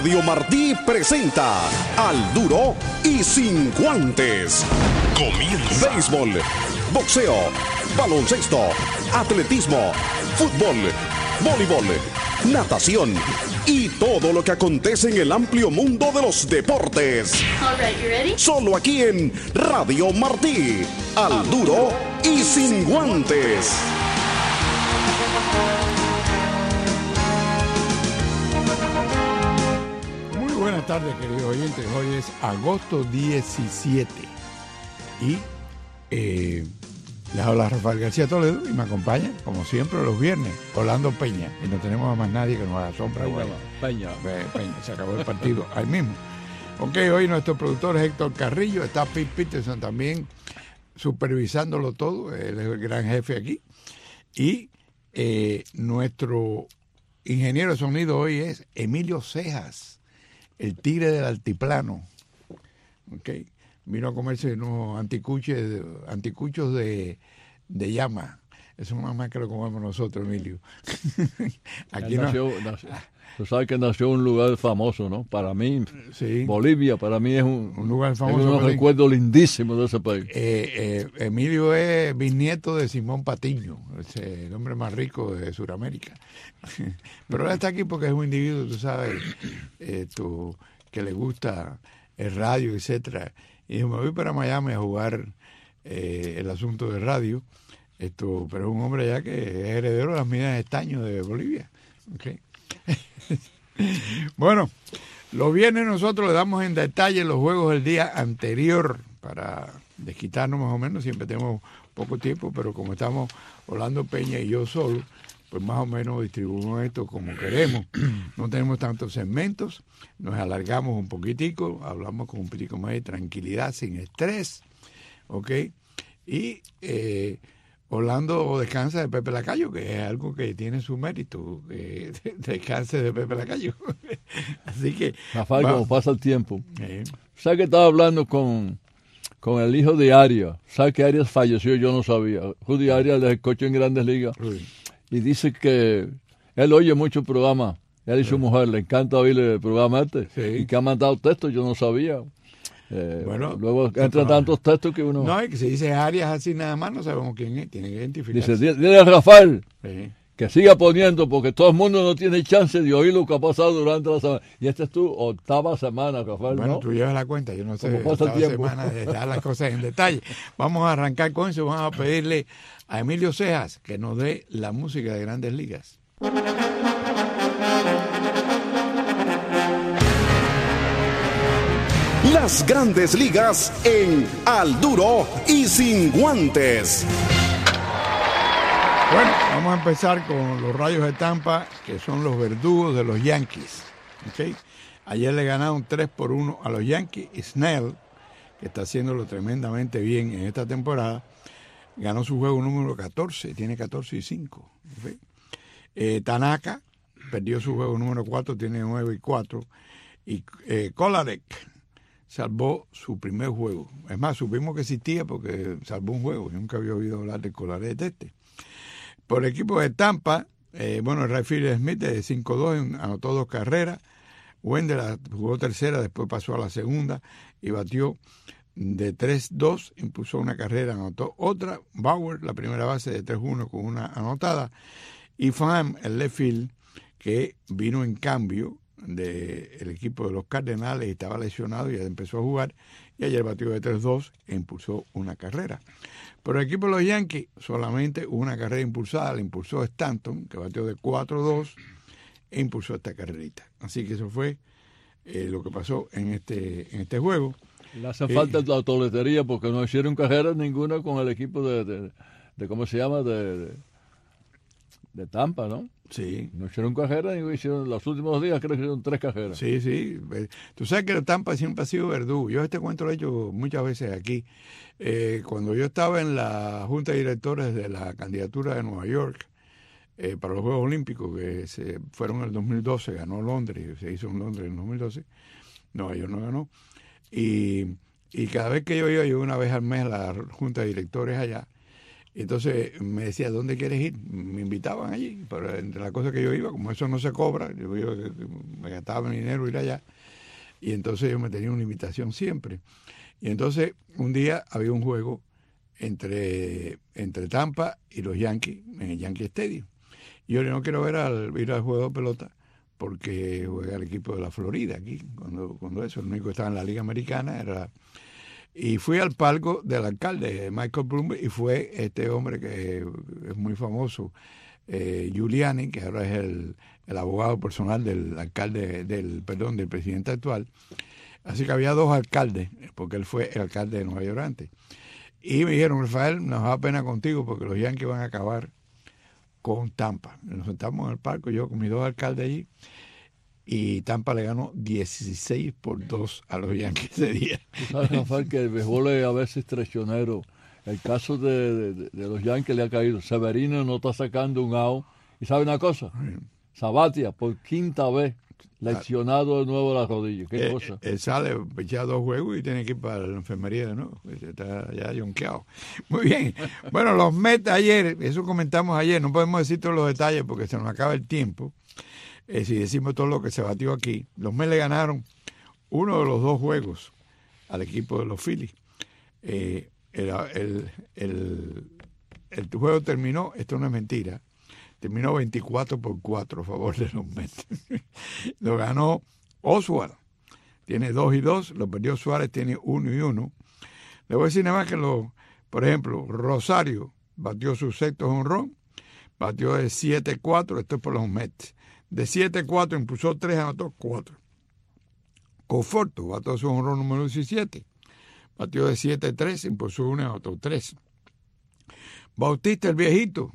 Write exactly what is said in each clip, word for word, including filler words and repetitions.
Radio Martí presenta Al Duro y Sin Guantes. Comienza. Béisbol, boxeo, baloncesto, atletismo, fútbol, voleibol, natación y todo lo que acontece en el amplio mundo de los deportes. All right, you ready? Solo aquí en Radio Martí. Al Duro y Sin Guantes. Buenas tardes, queridos oyentes. Hoy es agosto diecisiete y eh, les habla Rafael García Toledo y me acompaña, como siempre, los viernes, Orlando Peña. Y no tenemos a más nadie que nos haga sombra. Peña, bueno. Peña. Peña, se acabó el partido ahí mismo. Ok, hoy nuestro productor es Héctor Carrillo, está Pete Peterson también supervisándolo todo, él es el gran jefe aquí. Y eh, nuestro ingeniero de sonido hoy es Emilio Cejas, el tigre del altiplano. Okay. Vino a comerse unos anticuchos, anticuchos de, de llama. Eso nada más que lo comemos nosotros, Emilio. Aquí nació, no... nació, tú sabes que nació en un lugar famoso, ¿no? Para mí, sí. Bolivia, para mí es un, un lugar famoso. Es unos recuerdos lindísimos de ese país. Eh, eh, Emilio es bisnieto de Simón Patiño, ese, el hombre más rico de Sudamérica. Pero él está aquí porque es un individuo, tú sabes, eh, tú, que le gusta el radio, etcétera. Y dijo, me voy para Miami a jugar eh, el asunto de radio. Esto, pero es un hombre ya que es heredero de las minas de estaño de Bolivia. Okay. Bueno, los viernes nosotros le damos en detalle los juegos del día anterior para desquitarnos más o menos. Siempre tenemos poco tiempo, pero como estamos Orlando Peña y yo solo, pues más o menos distribuimos esto como queremos. No tenemos tantos segmentos, nos alargamos un poquitico, hablamos con un poquitico más de tranquilidad, sin estrés, ¿ok? Y eh, Orlando descansa de Pepe Lacayo, que es algo que tiene su mérito, que descanse de Pepe Lacayo. Así que... Rafael, como pasa el tiempo. Eh. ¿Sabes que estaba hablando con, con el hijo de Arias? ¿Sabes que Arias falleció? Yo no sabía. Judy Arias, el coche en Grandes Ligas. Uy. Y dice que él oye mucho programa. Él y su mujer le encanta oír el programa este. Sí. Y que ha mandado textos, yo no sabía. Eh, bueno, luego entran tantos textos que uno... No, es que si dice Arias así nada más, no sabemos quién es, tiene que identificarse. Dice, dile a Rafael sí. que siga poniendo, porque todo el mundo no tiene chance de oír lo que ha pasado durante la semana. Y esta es tu octava semana, Rafael, Bueno, ¿no? tú llevas la cuenta, yo no sé, Como pasa el octava tiempo. semana de dar las cosas en detalle. Vamos a arrancar con eso, vamos a pedirle a Emilio Cejas que nos dé la música de Grandes Ligas. Las Grandes Ligas en Al Duro y Sin Guantes. Bueno, vamos a empezar con los Rayos de Tampa, que son los verdugos de los Yankees. ¿Okay? Ayer le ganaron tres por uno a los Yankees. Y Snell, que está haciéndolo tremendamente bien en esta temporada, ganó su juego número catorce, tiene catorce y cinco. ¿Okay? Eh, Tanaka perdió su juego número cuatro, tiene nueve y cuatro. Y eh, Kolarek salvó su primer juego. Es más, supimos que existía porque salvó un juego. Yo nunca había oído hablar de Kolarek de este. Por el equipo de Tampa, eh, bueno, el Rayfield Smith de cinco dos anotó dos carreras. Wendell jugó tercera, después pasó a la segunda y batió de tres dos, impulsó una carrera, anotó otra. Bauer, la primera base de tres uno con una anotada. Y Pham, el left field, que vino en cambio del equipo de los Cardenales y estaba lesionado y empezó a jugar. Y ayer batió de tres dos e impulsó una carrera. Pero el equipo de los Yankees solamente una carrera impulsada, la impulsó Stanton, que batió de cuatro dos e impulsó esta carrerita. Así que eso fue eh, lo que pasó en este en este juego. Le hace eh, falta la toletería porque no hicieron carreras ninguna con el equipo de, de, de ¿cómo se llama? De, de, de Tampa, ¿no? Sí. No hicieron carreras, y hicieron los últimos días creo que hicieron tres carreras. Sí, sí. Tú sabes que Tampa siempre ha sido verdugo. Yo este cuento lo he hecho muchas veces aquí. Eh, cuando yo estaba en la Junta de Directores de la candidatura de Nueva York eh, para los Juegos Olímpicos, que se fueron en el dos mil doce, ganó Londres, se hizo en Londres en el dos mil doce, Nueva York no ganó. Y, y cada vez que yo iba, yo una vez al mes a la Junta de Directores allá, Entonces me decía, ¿dónde quieres ir? Me invitaban allí, pero entre las cosas que yo iba, como eso no se cobra, yo iba, me gastaba mi dinero ir allá, y entonces yo me tenía una invitación siempre. Y entonces un día había un juego entre, entre Tampa y los Yankees en el Yankee Stadium. Y yo no quiero ver al, ir al juego de pelota porque juega el equipo de la Florida aquí, cuando, cuando eso, el único que estaba en la Liga Americana era... Y fui al palco del alcalde, Michael Bloomberg, y fue este hombre que es muy famoso, eh, Giuliani, que ahora es el, el abogado personal del alcalde, del perdón, del presidente actual. Así que había dos alcaldes, porque él fue el alcalde de Nueva York antes. Y me dijeron, Rafael, nos da pena contigo porque los Yankees van a acabar con Tampa. Nos sentamos en el palco, yo con mis dos alcaldes allí, y Tampa le ganó dieciséis por dos a los Yankees ese día. ¿Sabes, Rafael, que el béisbol es a veces traicionero? El caso de, de, de los Yankees le ha caído. Severino no está sacando un out. ¿Y sabe una cosa? Sabathia, por quinta vez, leccionado de nuevo la rodilla. ¿Qué eh, cosa? Él sale, echa dos juegos y tiene que ir para la enfermería de nuevo. Está ya yonqueado. Muy bien. Bueno, los Mets ayer, eso comentamos ayer, no podemos decir todos los detalles porque se nos acaba el tiempo. Eh, si decimos todo lo que se batió aquí, los Mets le ganaron uno de los dos juegos al equipo de los Phillies. Eh, el, el, el, el juego terminó, esto no es mentira, terminó veinticuatro por cuatro a favor de los Mets. Lo ganó Oswalt, tiene dos y dos, lo perdió Suárez, tiene uno y uno. Le voy a decir nada más que, lo, por ejemplo, Rosario batió su sexto jonrón, batió de siete cuatro, esto es por los Mets. De siete cuatro impulsó tres, anotó cuatro. Conforto batió su jonrón número diecisiete. Batió de siete tres, impulsó uno, anotó tres. Bautista, el viejito,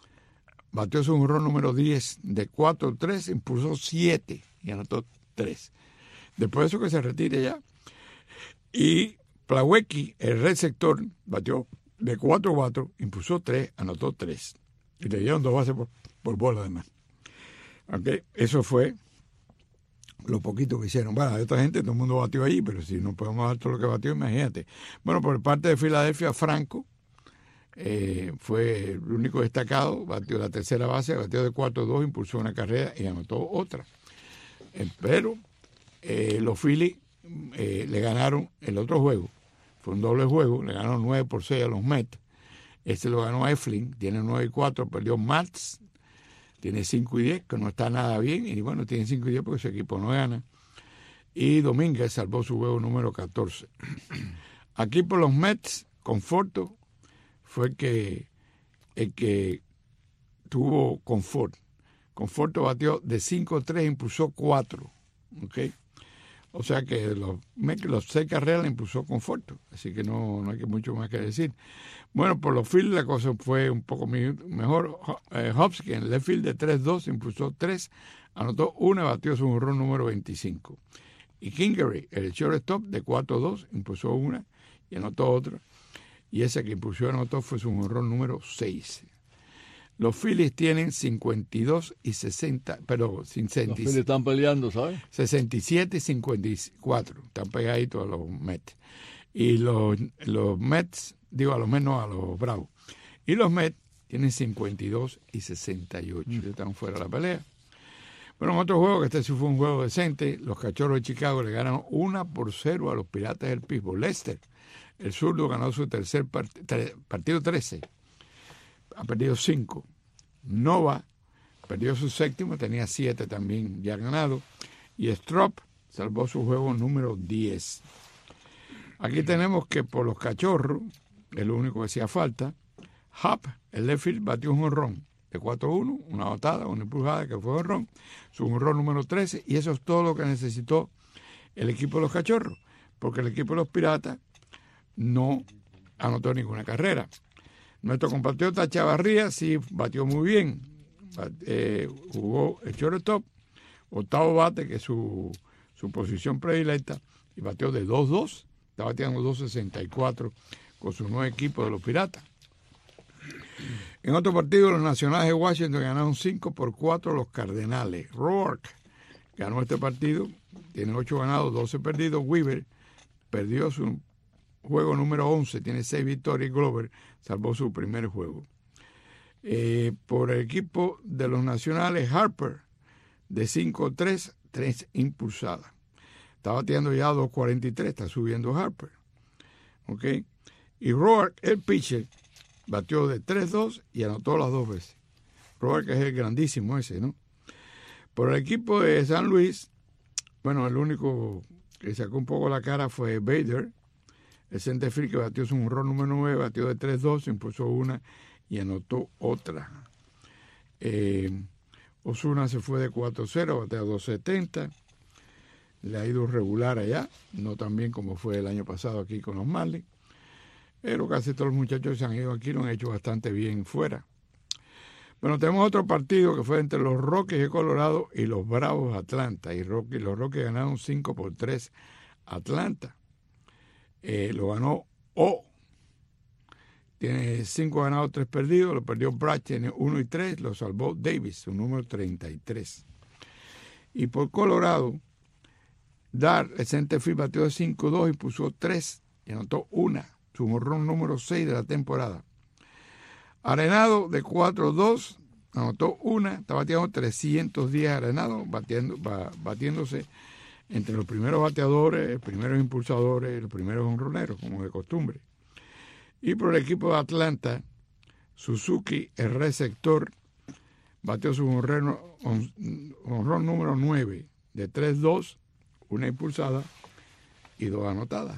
batió su jonrón número diez. De cuatro tres, impulsó siete y anotó tres. Después de eso que se retire ya. Y Plawecki, el receptor, batió de cuatro cuatro, impulsó tres, anotó tres. Y le dieron dos bases por, por bola además. Okay. Eso fue lo poquito que hicieron. Bueno, hay otra gente, todo el mundo batió allí, pero si no podemos dar todo lo que batió, imagínate. Bueno, por parte de Filadelfia, Franco eh, fue el único destacado, batió la tercera base, batió de cuatro dos, impulsó una carrera y anotó otra. Eh, pero eh, los Phillies eh, le ganaron el otro juego, fue un doble juego, le ganaron nueve por seis a los Mets. Este lo ganó Eflin, tiene nueve y cuatro, perdió Mats, tiene cinco y diez, que no está nada bien, y bueno, tiene cinco y diez porque su equipo no gana. Y Domínguez salvó su juego número catorce. Aquí por los Mets, Conforto fue que, el que tuvo confort. Conforto batió de cinco tres, impulsó cuatro. ¿Okay? O sea que los, los seis carreras le impulsó Conforto, así que no, no hay que mucho más que decir. Bueno, por los Phillies la cosa fue un poco mejor. Eh, Hopkins, el left field de tres dos, impulsó tres, anotó una, batió su jonrón número veinticinco. Y Kingery, el shortstop de cuatro dos, impulsó una y anotó otra. Y ese que impulsó y anotó fue su jonrón número seis. Los Phillies tienen cincuenta y dos y sesenta, pero sin Los Phillies están peleando, ¿sabes? sesenta y siete y cincuenta y cuatro, están pegaditos a los Mets. Y los, los Mets, digo a los Mets, no, a los Bravos. Y los Mets tienen cincuenta y dos y sesenta y ocho, mm. están fuera de la pelea. Bueno, en otro juego, que este sí fue un juego decente, los Cachorros de Chicago le ganaron una por cero a los Piratas del Pittsburgh. Lester, el zurdo, ganó su tercer part partido trece. Ha perdido cinco. Nova perdió su séptimo, tenía siete también ya ganado. Y Strop salvó su juego número diez. Aquí tenemos que por los Cachorros, es lo único que hacía falta, Hub, el left field, batió un jonrón de cuatro uno, una botada, una empujada que fue jonrón, su jonrón número trece, y eso es todo lo que necesitó el equipo de los Cachorros, porque el equipo de los Piratas no anotó ninguna carrera. Nuestro compatriota Chavarría sí batió muy bien, eh, jugó el shortstop, octavo bate, que es su, su posición predilecta, y batió de dos dos, está bateando dos sesenta y cuatro con su nuevo equipo de los Piratas. En otro partido, los Nacionales de Washington ganaron cinco por cuatro a los Cardenales. Rourke ganó este partido, tiene ocho ganados, doce perdidos. Weaver perdió su juego número once, tiene seis victorias. Glover salvó su primer juego. Eh, por el equipo de los nacionales, Harper, de cinco tres, tres impulsadas. Está bateando ya dos cuarenta y tres, está subiendo Harper. ¿Ok? Y Roark, el pitcher, batió de tres dos y anotó las dos veces. Roark es el grandísimo ese, ¿no? Por el equipo de San Luis, bueno, el único que sacó un poco la cara fue Bader, el center field que batió su honrón número nueve, batió de tres dos, impulsó una y anotó otra. Eh, Osuna se fue de cuatro cero, batea dos setenta. Le ha ido regular allá, no tan bien como fue el año pasado aquí con los Marlins. Pero casi todos los muchachos que se han ido aquí lo han hecho bastante bien fuera. Bueno, tenemos otro partido que fue entre los Rockies de Colorado y los Bravos de Atlanta. Y Rocky, los Rockies ganaron cinco por tres a Atlanta. Eh, lo ganó O. Tiene cinco ganados, tres perdidos. Lo perdió Brad, tiene uno y tres. Lo salvó Davis, su número treinta y tres. Y por Colorado, Dar, el center field, batió de cinco dos y puso tres y anotó una. Su jonrón número seis de la temporada. Arenado de cuatro dos, anotó una, está bateando trescientos diez Arenado, batiendo, batiéndose entre los primeros bateadores, los primeros impulsadores, los primeros jonroneros, como de costumbre. Y por el equipo de Atlanta, Suzuki, el receptor, batió su jonrón, jonrón número nueve de tres dos, una impulsada y dos anotadas.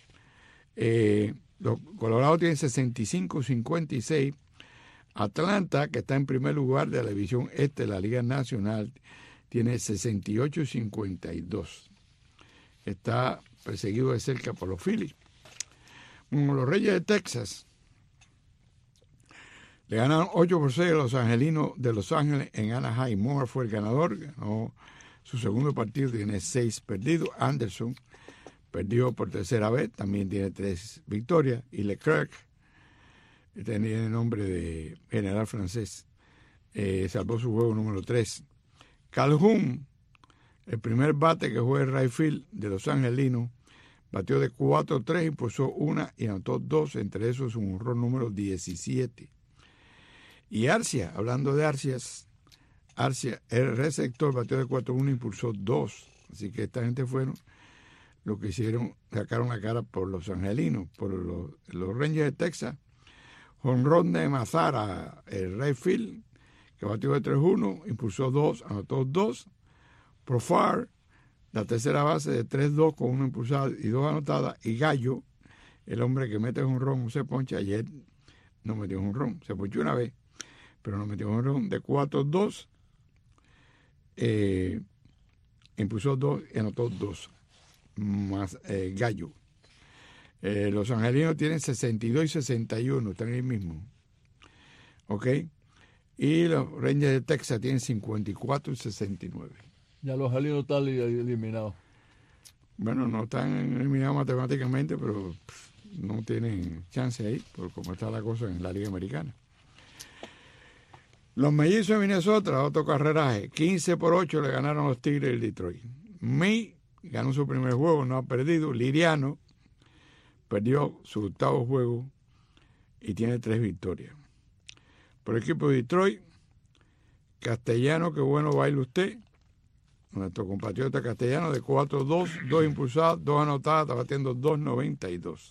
Eh, los Colorado tienen sesenta y cinco cincuenta y seis. Atlanta, que está en primer lugar de la división este de la Liga Nacional, tiene sesenta y ocho cincuenta y dos. Está perseguido de cerca por los Phillies. Como los Reyes de Texas le ganaron ocho por seis a los Angelinos de Los Ángeles en Anaheim. Moore fue el ganador, ganó su segundo partido, tiene seis perdidos. Anderson perdió por tercera vez, también tiene tres victorias. Y Leclerc, tenía el nombre de general francés, eh, salvó su juego número tres. Calhoun, el primer bate que juega el right field de Los Angelinos, batió de cuatro tres, impulsó una y anotó dos, entre esos un honrón número diecisiete. Y Arcia, hablando de Arcias, Arcia, el receptor, batió de cuatro uno, impulsó dos. Así que esta gente fueron lo que hicieron, sacaron la cara por los angelinos, por los, los Rangers de Texas. Jonrón de Mazara, el right field, que batió de tres uno, impulsó dos, anotó dos. Profar, la tercera base de tres dos con una impulsada y dos anotadas. Y Gallo, el hombre que mete jonrón, no se poncha, ayer no metió jonrón, se ponchó una vez, pero no metió jonrón, de cuatro dos, eh, impulsó dos y anotó dos, más eh, Gallo. Eh, los angelinos tienen sesenta y dos y sesenta y uno, están ahí mismo. ¿Ok? Y los Rangers de Texas tienen cincuenta y cuatro y sesenta y nueve. Ya los angelinos están eliminados. Bueno, no están eliminados matemáticamente, pero pff, no tienen chance ahí, por cómo está la cosa en la Liga Americana. Los Mellizos de Minnesota, otro carreraje, quince por ocho le ganaron los Tigres del Detroit. May ganó su primer juego, no ha perdido. Liriano perdió su octavo juego y tiene tres victorias. Por el equipo de Detroit, Castellano, qué bueno baila usted. Nuestro compatriota Castellano de cuatro dos, dos impulsadas, dos anotadas, está batiendo dos noventa y dos.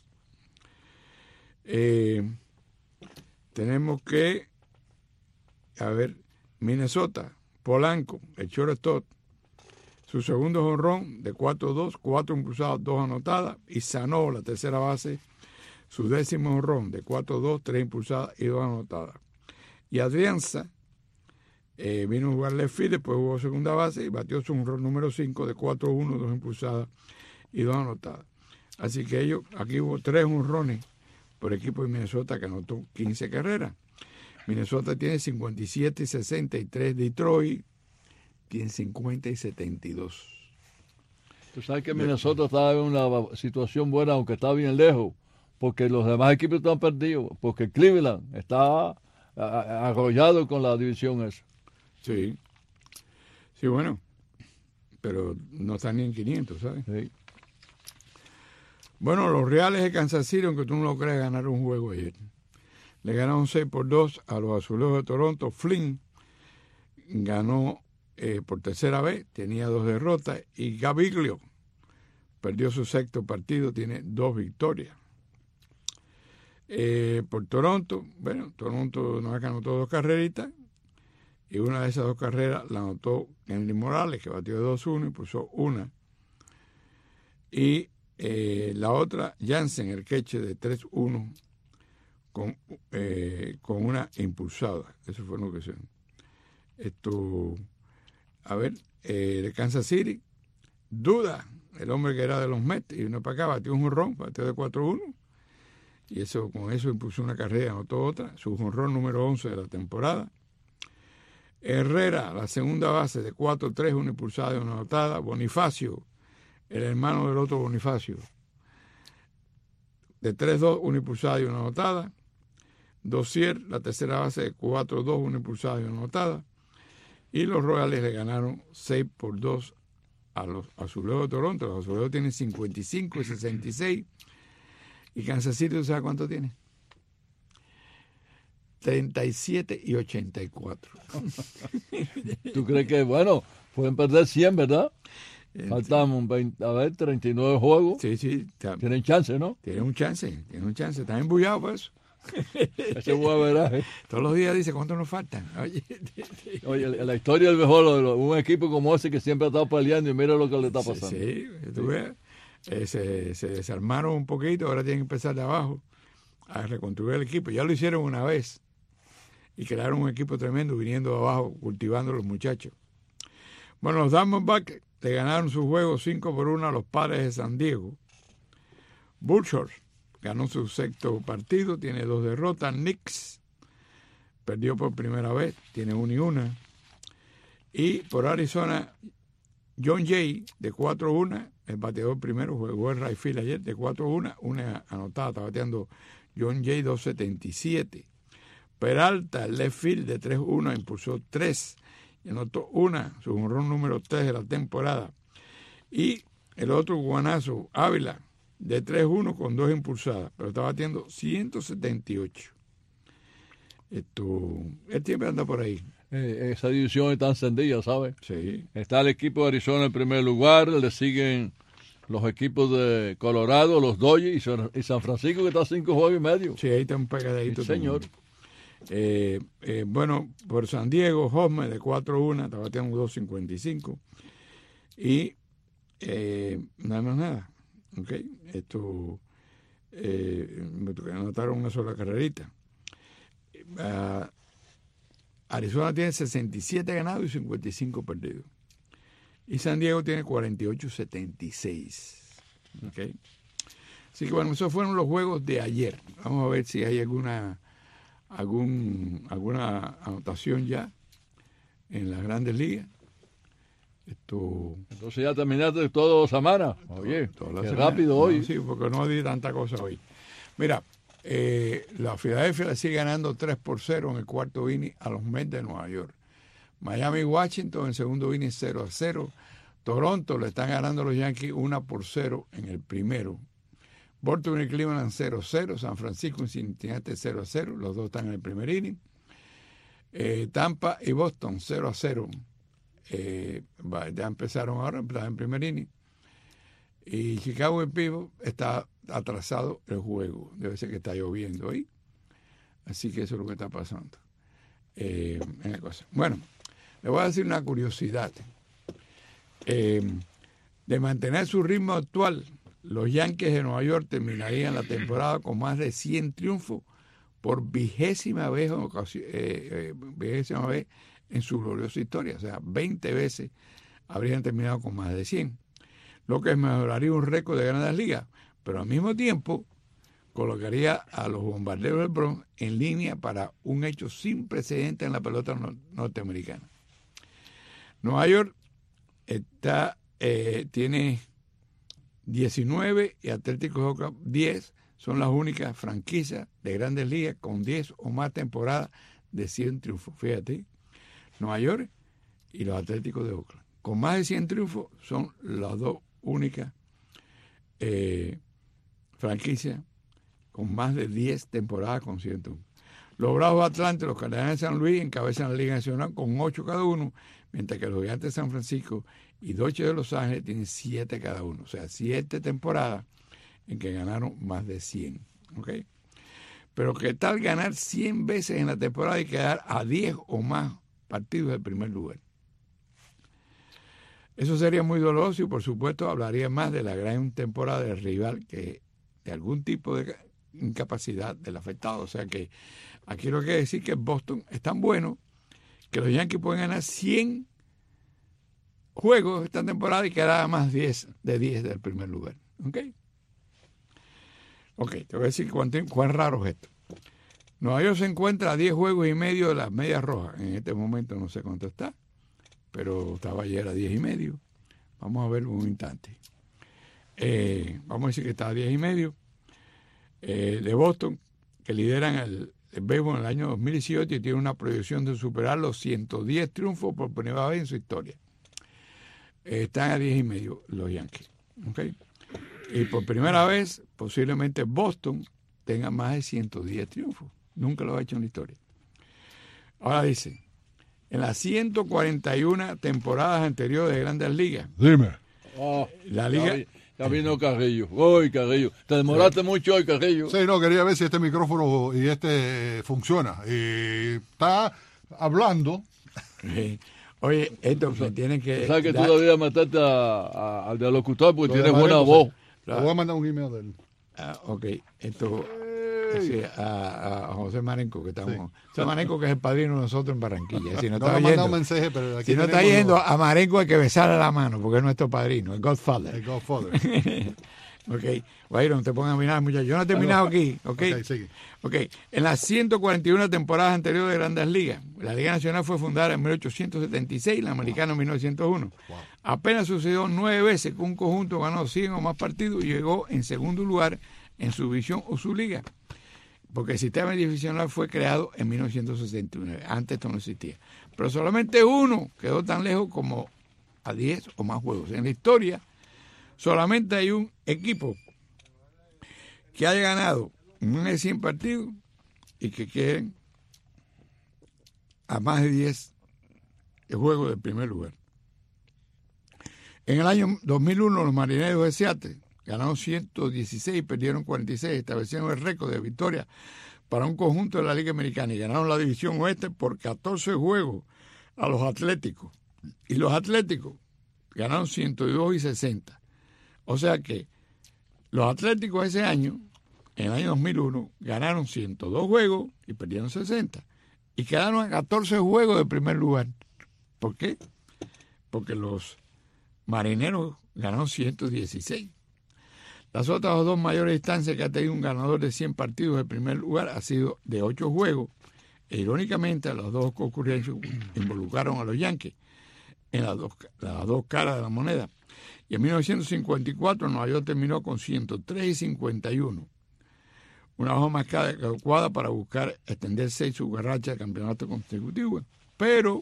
Eh, tenemos que, a ver, Minnesota, Polanco, el shortstop, su segundo jonrón de cuatro dos, cuatro impulsadas, dos anotadas, y Sanó, la tercera base, su décimo jonrón de cuatro dos, tres impulsadas y dos anotadas. Y Adrianza eh, vino a jugar left field, después jugó segunda base y batió su jonrón número cinco de cuatro uno, dos impulsadas y dos anotadas. Así que ellos, aquí hubo tres jonrones por el equipo de Minnesota que anotó quince carreras. Minnesota tiene cincuenta y siete y sesenta y tres, Detroit tiene cincuenta y setenta y dos. Tú sabes que Minnesota está en una situación buena, aunque está bien lejos, porque los demás equipos están perdidos, porque Cleveland está arrollado con la división esa. Sí, sí, bueno, pero no están ni en quinientos, ¿sabes? Sí. Bueno, los Reales de Kansas City, aunque tú no lo creas, ganaron un juego ayer. Le ganaron seis por dos a los Azulejos de Toronto. Flynn ganó eh, por tercera vez, tenía dos derrotas. Y Gaviglio perdió su sexto partido, tiene dos victorias. Eh, por Toronto, bueno, Toronto nos anotó dos carreritas. Y una de esas dos carreras la anotó Henry Morales, que batió de dos uno y puso una. Y eh, la otra, Jansen, el queche de tres uno, con, eh, con una impulsada. Eso fue lo que se... Esto, a ver, eh, de Kansas City, Duda, el hombre que era de los Mets, y vino para acá, batió un jonrón, batió de cuatro uno. Y eso, con eso impulsó una carrera, anotó otra, su jonrón número once de la temporada. Herrera, la segunda base de cuatro tres, una impulsada y una anotada. Bonifacio, el hermano del otro Bonifacio, de tres dos, una impulsada y una anotada. Dozier, la tercera base de cuatro dos, una impulsada y una anotada. Y los Royales le ganaron seis por dos a los Azulejos de Toronto. Los Azulejos tienen cincuenta y cinco y sesenta y seis. ¿Y Kansas City, ¿tú sabes cuánto tiene? treinta y siete y ochenta y cuatro. ¿Tú crees que, bueno, pueden perder cien, verdad? Faltamos veinte, a ver, treinta y nueve juegos. Sí, sí. Está, tienen chance, ¿no? Tienen un chance, tienen un chance. Están embullados por eso. Ese buen veraje. Todos los días dice cuánto nos faltan. Oye, Oye, la historia del mejor, un equipo como ese que siempre ha estado peleando y mira lo que le está pasando. Sí, sí, tú ves, eh, se, se desarmaron un poquito, ahora tienen que empezar de abajo a reconstruir el equipo. Ya lo hicieron una vez y crearon un equipo tremendo viniendo de abajo, cultivando a los muchachos. Bueno, los Diamondbacks le ganaron su juego cinco por uno a los Padres de San Diego. Burchard ganó su sexto partido, tiene dos derrotas. Knicks perdió por primera vez, tiene una y una. Y por Arizona, John Jay, de cuatro uno, el bateador primero, jugó el right field ayer, de cuatro uno, una anotada, está bateando John Jay dos setenta y siete. Peralta, el left field, de tres uno, impulsó tres y anotó una, su jonrón número tres de la temporada. Y el otro guanazo, Ávila, de tres uno con dos impulsadas, pero está batiendo ciento setenta y ocho. Esto, él siempre anda por ahí. Eh, esa división está encendida, ¿sabes? Sí. Está el equipo de Arizona en primer lugar, le siguen los equipos de Colorado, los Dodgers y San Francisco, que está a cinco juegos y medio. Sí, ahí está un pegadito. Sí, señor. Eh, eh, bueno, por San Diego, Hosmer de cuatro uno, está bateando dos cincuenta y cinco. Y eh, nada más nada. Ok, esto eh, me anotaron una sola carrerita. Uh, Arizona tiene sesenta y siete ganados y cincuenta y cinco perdidos. Y San Diego tiene cuarenta y ocho setenta y seis. Okay. Así que bueno, esos fueron los juegos de ayer. Vamos a ver si hay alguna algún alguna anotación ya en las Grandes Ligas. Esto... Entonces ya terminaste todo semana. Oye, toda qué semana. rápido No, hoy. sí, porque no di tanta cosa hoy. Mira, eh, la Philadelphia le sigue ganando tres por cero en el cuarto inning a los Mets de Nueva York. Miami y Washington en el segundo inning cero a cero. Toronto le están ganando a los Yankees uno por cero en el primero. Baltimore y Cleveland cero a cero. San Francisco y Cincinnati cero a cero. Los dos están en el primer inning. Eh, Tampa y Boston cero a cero. Eh, ya empezaron ahora, empezaron en primer inning. Y Chicago y Pivo está atrasado el juego. Debe ser que está lloviendo ahí. Así que eso es lo que está pasando. Eh, en la cosa. Bueno, le voy a decir una curiosidad. Eh, de mantener su ritmo actual, los Yankees de Nueva York terminarían la temporada con más de cien triunfos por vigésima vez, eh, eh, vigésima vez en su gloriosa historia. O sea, veinte veces habrían terminado con más de cien. Lo que mejoraría un récord de Grandes Ligas, pero al mismo tiempo colocaría a los Bombarderos del Bronx en línea para un hecho sin precedentes en la pelota norteamericana. Nueva York está, eh, tiene diecinueve y Atlético de Oakland diez, son las únicas franquicias de Grandes Ligas con diez o más temporadas de cien triunfos. Fíjate, Nueva York y los Atléticos de Oakland. Con más de cien triunfos son las dos únicas eh, franquicia con más de diez temporadas con ciento uno. Los Bravos de Atlanta y los Cardenales de San Luis encabezan la Liga Nacional con ocho cada uno, mientras que los Gigantes de San Francisco y Dodgers de Los Ángeles tienen siete cada uno. O sea, siete temporadas en que ganaron más de cien. ¿Okay? Pero ¿qué tal ganar cien veces en la temporada y quedar a diez o más partidos del primer lugar? Eso sería muy doloroso y por supuesto hablaría más de la gran temporada del rival que de algún tipo de incapacidad del afectado. O sea que aquí lo que quiere decir que Boston es tan bueno que los Yankees pueden ganar cien juegos esta temporada y quedar a más diez de diez del primer lugar. ¿Ok? Ok, te voy a decir cuán, cuán raro es esto. Nueva York se encuentra a diez juegos y medio de las Medias Rojas. En este momento no sé cuánto está, pero estaba ayer a diez y medio. Vamos a ver un instante. Eh, vamos a decir que está a diez y medio. Eh, de Boston, que lideran el, el béisbol en el año dos mil dieciocho y tiene una proyección de superar los ciento diez triunfos por primera vez en su historia. Eh, están a diez y medio los Yankees. ¿Okay? Y por primera vez, posiblemente Boston tenga más de ciento diez triunfos. Nunca lo ha hecho en la historia. Ahora dice, en las ciento cuarenta y una temporadas anteriores de Grandes Ligas. Dime. Oh, la liga... Ya, ya vino Carrillo. Uy, Carrillo. Te demoraste sí. mucho hoy, Carrillo. Sí, no, quería ver si este micrófono y este funciona. Y está hablando. Sí. Oye, esto me tienen que... O sea que dar... tú debías matarte a, a, al de locutor porque Lo tienes buena Marenco, voz. Le voy a mandar un email de él. Ah, ok, esto... Sí, a, a José Marenco, que estamos... Sí. José Marenco, que es el padino de nosotros en Barranquilla. Si no, no está me ha yendo, mandado un mensaje, pero aquí si no está tenemos yendo, los... a Marenco hay que besarle la mano, porque es nuestro padrino, el Godfather. El Godfather. Ok, Guairo, no te pongas a mirar, muchachos. Yo no he terminado aquí, ok. Ok, sigue. Ok, en las ciento cuarenta y una temporadas anteriores de Grandes Ligas, la Liga Nacional fue fundada en mil ochocientos setenta y seis, la Americana en mil novecientos uno. Wow. Apenas sucedió nueve veces que un conjunto ganó cien o más partidos y llegó en segundo lugar en su división o su liga, porque el sistema divisional fue creado en mil novecientos sesenta y nueve, antes esto no existía. Pero solamente uno quedó tan lejos como a diez o más juegos. En la historia, solamente hay un equipo que haya ganado más de cien partidos y que queden a más de diez juegos del primer lugar. En el año dos mil uno, los Marineros de Seattle ganaron ciento dieciséis y perdieron cuarenta y seis, establecieron el récord de victoria para un conjunto de la Liga Americana y ganaron la División Oeste por catorce juegos a los Atléticos. Y los Atléticos ganaron ciento dos y sesenta. O sea que los Atléticos ese año, en el año dos mil uno, ganaron ciento dos juegos y perdieron sesenta. Y quedaron a catorce juegos de primer lugar. ¿Por qué? Porque los Marineros ganaron ciento dieciséis. Las otras dos mayores instancias que ha tenido un ganador de cien partidos de primer lugar ha sido de ocho juegos. E irónicamente, las dos concurrencias involucraron a los Yankees en las dos, las dos caras de la moneda. Y en mil novecientos cincuenta y cuatro Nueva York terminó con ciento tres y cincuenta y uno. Una hoja más adecuada para buscar extenderse su racha de campeonato consecutivo. Pero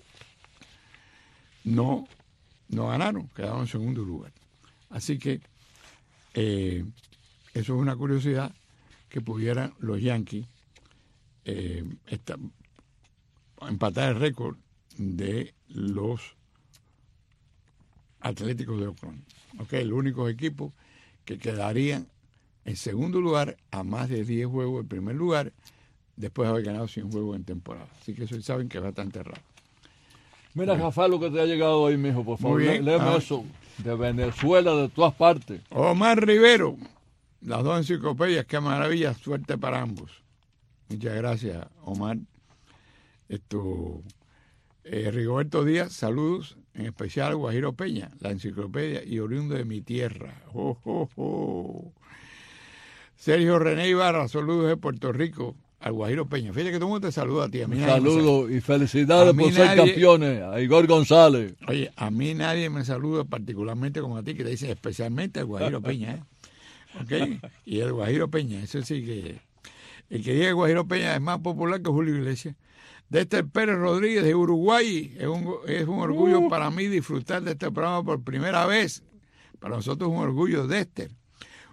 no, no ganaron, quedaron en segundo lugar. Así que eh, eso es una curiosidad que pudieran los Yankees eh, esta, empatar el récord de los Atléticos de Oakland. Okay, el único equipo que quedarían en segundo lugar a más de diez juegos en primer lugar después de haber ganado cien juegos en temporada. Así que eso saben que es bastante raro. Mira, Rafael, lo que te ha llegado hoy, mijo, por favor. Bien. Léeme Ah. eso. De Venezuela, de todas partes. Omar Rivero, las dos enciclopedias, qué maravilla, suerte para ambos. Muchas gracias, Omar. Esto, eh, Rigoberto Díaz, saludos, en especial a Guajiro Peña, la enciclopedia y oriundo de mi tierra. Oh, oh, oh. Sergio René Ibarra, saludos de Puerto Rico, al Guajiro Peña. Fíjate que todo el mundo te saluda a ti. A mí Saludos y felicidades a mí por ser nadie... campeones. A Igor González. Oye, a mí nadie me saluda particularmente como a ti, que te dice especialmente al Guajiro Peña, ¿eh? ¿Ok? Y el Guajiro Peña, eso sí que... El que diga Guajiro Peña es más popular que Julio Iglesias. Dexter Pérez Rodríguez de Uruguay, es un, es un orgullo uh. para mí disfrutar de este programa por primera vez. Para nosotros es un orgullo, Dexter.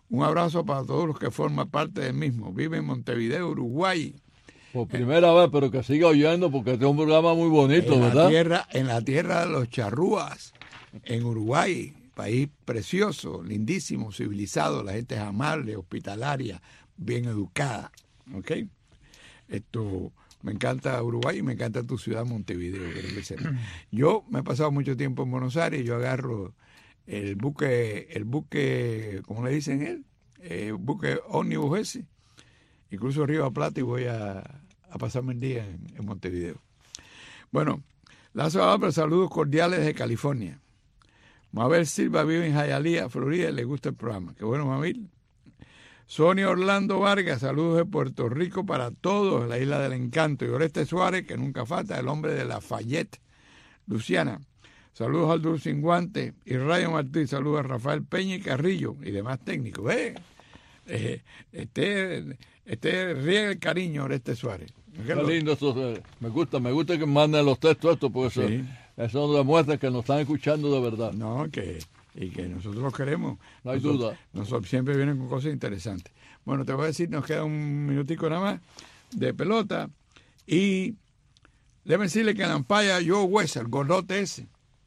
Un abrazo para todos los que forman parte del mismo. Vive en Montevideo, Uruguay. Por primera vez, pero que siga oyendo porque este es un programa muy bonito, en ¿verdad? La tierra, en la tierra de los charrúas, en Uruguay, país precioso, lindísimo, civilizado, la gente es amable, hospitalaria, bien educada. ¿Ok? Esto, me encanta Uruguay y me encanta tu ciudad, Montevideo. Yo me he pasado mucho tiempo en Buenos Aires, yo agarro el buque, el buque, ¿cómo le dicen él? El buque ómnibus ese, y cruzo Río a Plata y voy a, a pasarme el día en, en Montevideo. Bueno, Lazo Álvarez, saludos cordiales de California. Mabel Silva vive en Hialeah, Florida, y le gusta el programa. Qué bueno, Mabel. Sonia Orlando Vargas, saludos de Puerto Rico para todos, la isla del encanto. Y Oreste Suárez, que nunca falta, el hombre de Lafayette, Luciana. Saludos al Dulce Guante y Rayo Martí. Saludos a Rafael Peña y Carrillo y demás técnicos. ¿Eh? Eh, este, este riega el cariño, Oreste Suárez. Qué lindo eso. Me gusta, me gusta que manden los textos estos, porque sí. eso, eso demuestra que nos están escuchando de verdad. No, que, y que nosotros los queremos. No hay nosotros, duda. Nosotros siempre vienen con cosas interesantes. Bueno, te voy a decir, nos queda un minutico nada más de pelota. Y deben decirle que en la Ampaya, Joe West, el gordote ese,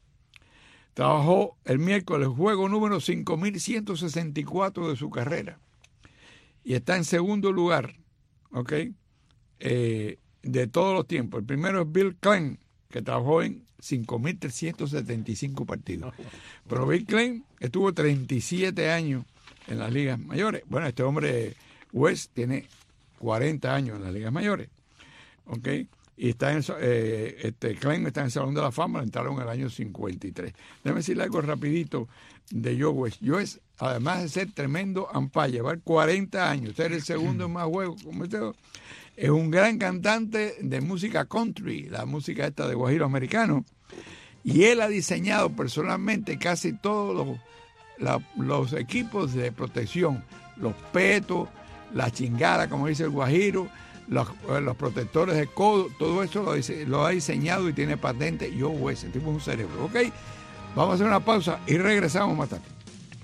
trabajó el miércoles, juego número cinco mil ciento sesenta y cuatro de su carrera. Y está en segundo lugar, ¿ok? Eh, de todos los tiempos. El primero es Bill Klein, que trabajó en cinco mil trescientos setenta y cinco partidos. Pero Bill Klein estuvo treinta y siete años en las ligas mayores. Bueno, este hombre, West, tiene cuarenta años en las ligas mayores, ¿ok? Y está en, eh, este Klein está en el Salón de la Fama, lo entraron en el año cincuenta y tres. Déjame decirle algo rapidito de Joe West. Joe West, además de ser tremendo umpire, llevar cuarenta años, ser el segundo en más juegos, como este, es un gran cantante de música country, la música esta de guajiro americano, y él ha diseñado personalmente casi todos los, la, los equipos de protección, los petos, la chingada, como dice el guajiro, Los, los protectores de codo, todo eso lo, lo ha diseñado y tiene patente. Yo, güey, ese tipo es un cerebro. Ok, vamos a hacer una pausa y regresamos más tarde.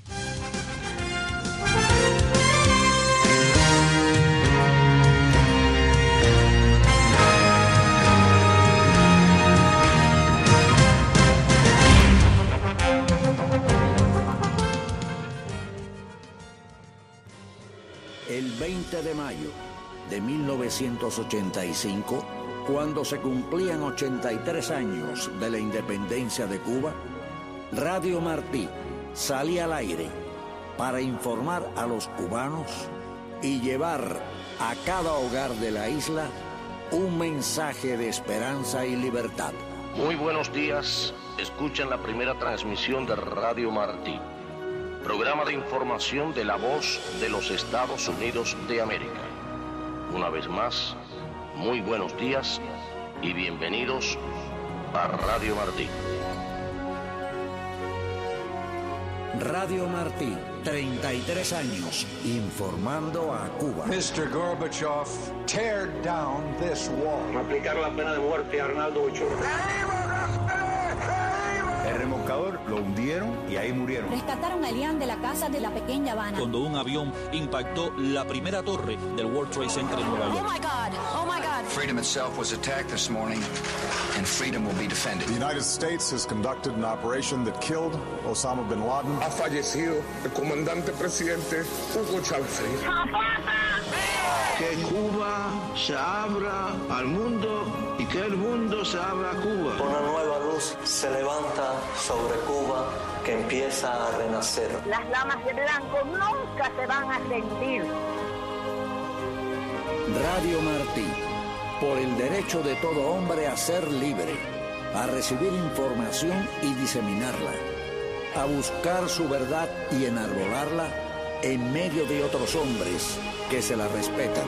El veinte de mayo de mil novecientos ochenta y cinco, cuando se cumplían ochenta y tres años de la independencia de Cuba, Radio Martí salía al aire para informar a los cubanos y llevar a cada hogar de la isla un mensaje de esperanza y libertad. Muy buenos días, escuchan la primera transmisión de Radio Martí, programa de información de la voz de los Estados Unidos de América. Una vez más, muy buenos días y bienvenidos a Radio Martí. Radio Martí, treinta y tres años, informando a Cuba. mister Gorbachev, tear down this wall. Aplicar la pena de muerte a Arnaldo Ochoa. El remolcador lo hundieron y ahí murieron. Rescataron a Elian de la casa de la pequeña Habana. Cuando un avión impactó la primera torre del World Trade Center en Nueva York. Oh my God, oh my God. Freedom itself was attacked this morning, and freedom will be defended. The United States has conducted an operation that killed Osama bin Laden. Ha fallecido el comandante presidente Hugo Chávez. Que Cuba se abra al mundo y que el mundo se abra a Cuba. Una nueva luz se levanta sobre Cuba que empieza a renacer. Las lamas de blanco nunca se van a sentir. Radio Martí, por el derecho de todo hombre a ser libre, a recibir información y diseminarla, a buscar su verdad y enarbolarla en medio de otros hombres que se la respetan.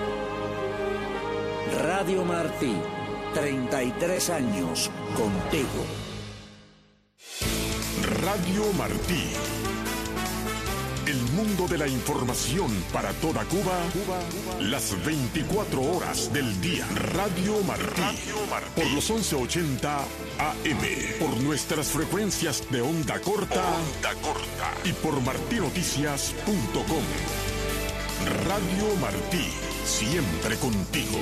Radio Martí, treinta y tres años contigo. Radio Martí, El mundo de la información para toda Cuba, Cuba, Cuba. Las veinticuatro horas del día. Radio Martí. Radio Martí. Por los once ochenta A M. Por nuestras frecuencias de onda corta. Onda corta. Y por martinoticias punto com. Radio Martí. Siempre contigo.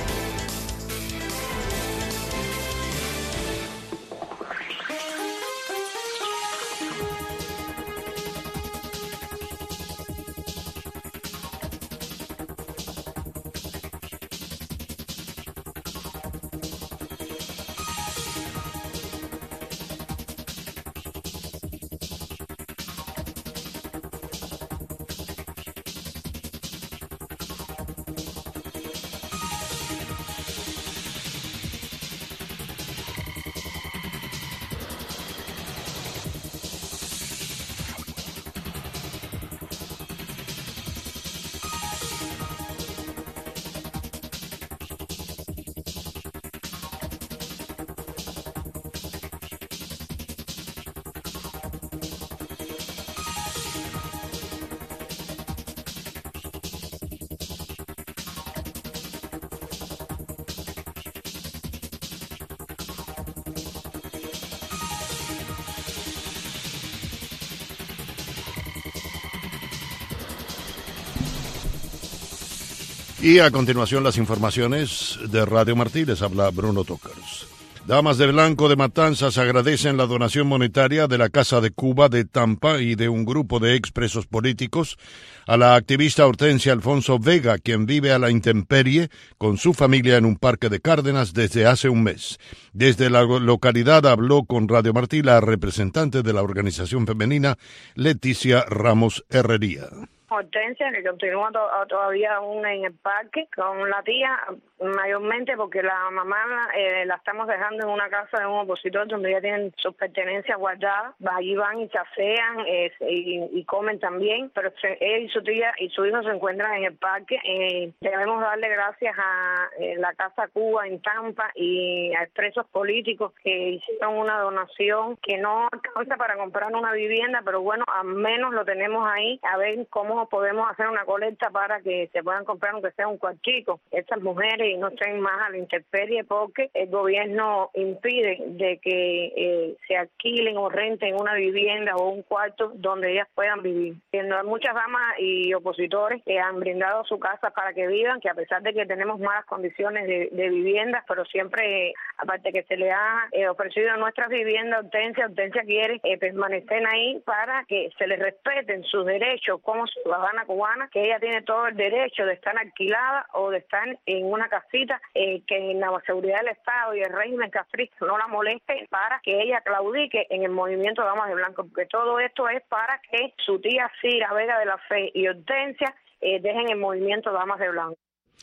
Y a continuación las informaciones de Radio Martí. Les habla Bruno Tokars. Damas de Blanco de Matanzas agradecen la donación monetaria de la Casa de Cuba de Tampa y de un grupo de expresos políticos a la activista Hortensia Alfonso Vega, quien vive a la intemperie con su familia en un parque de Cárdenas desde hace un mes. Desde la localidad habló con Radio Martí la representante de la organización femenina, Leticia Ramos Herrería. Hortensia, que continúa to todavía aún en el parque con la tía, mayormente porque la mamá eh, la estamos dejando en una casa de un opositor donde ya tienen sus pertenencias guardadas. Allí van y chasean eh, y, y comen también, pero ella y su tía y su hijo se encuentran en el parque. Eh, debemos darle gracias a eh, la Casa Cuba en Tampa y a expresos políticos que hicieron una donación que no alcanza para comprar una vivienda, pero bueno, al menos lo tenemos ahí, a ver cómo podemos hacer una colecta para que se puedan comprar aunque sea un cuartico estas mujeres y no estén más a la intemperie, porque el gobierno impide de que eh, se alquilen o renten una vivienda o un cuarto donde ellas puedan vivir. Hay muchas damas y opositores que han brindado su casa para que vivan, que a pesar de que tenemos malas condiciones de, de viviendas, pero siempre, eh, aparte que se le ha eh, ofrecido nuestras viviendas, Hortensia, Hortensia quiere eh, permanecer ahí para que se les respeten sus derechos como ciudadana cubana, que ella tiene todo el derecho de estar alquilada o de estar en una casita eh, que en la seguridad del Estado y el régimen castrista no la moleste, para que ella claudique en el movimiento Damas de Blanco, porque todo esto es para que su tía Cira Vega de la Fe y Hortensia eh, dejen el movimiento Damas de Blanco.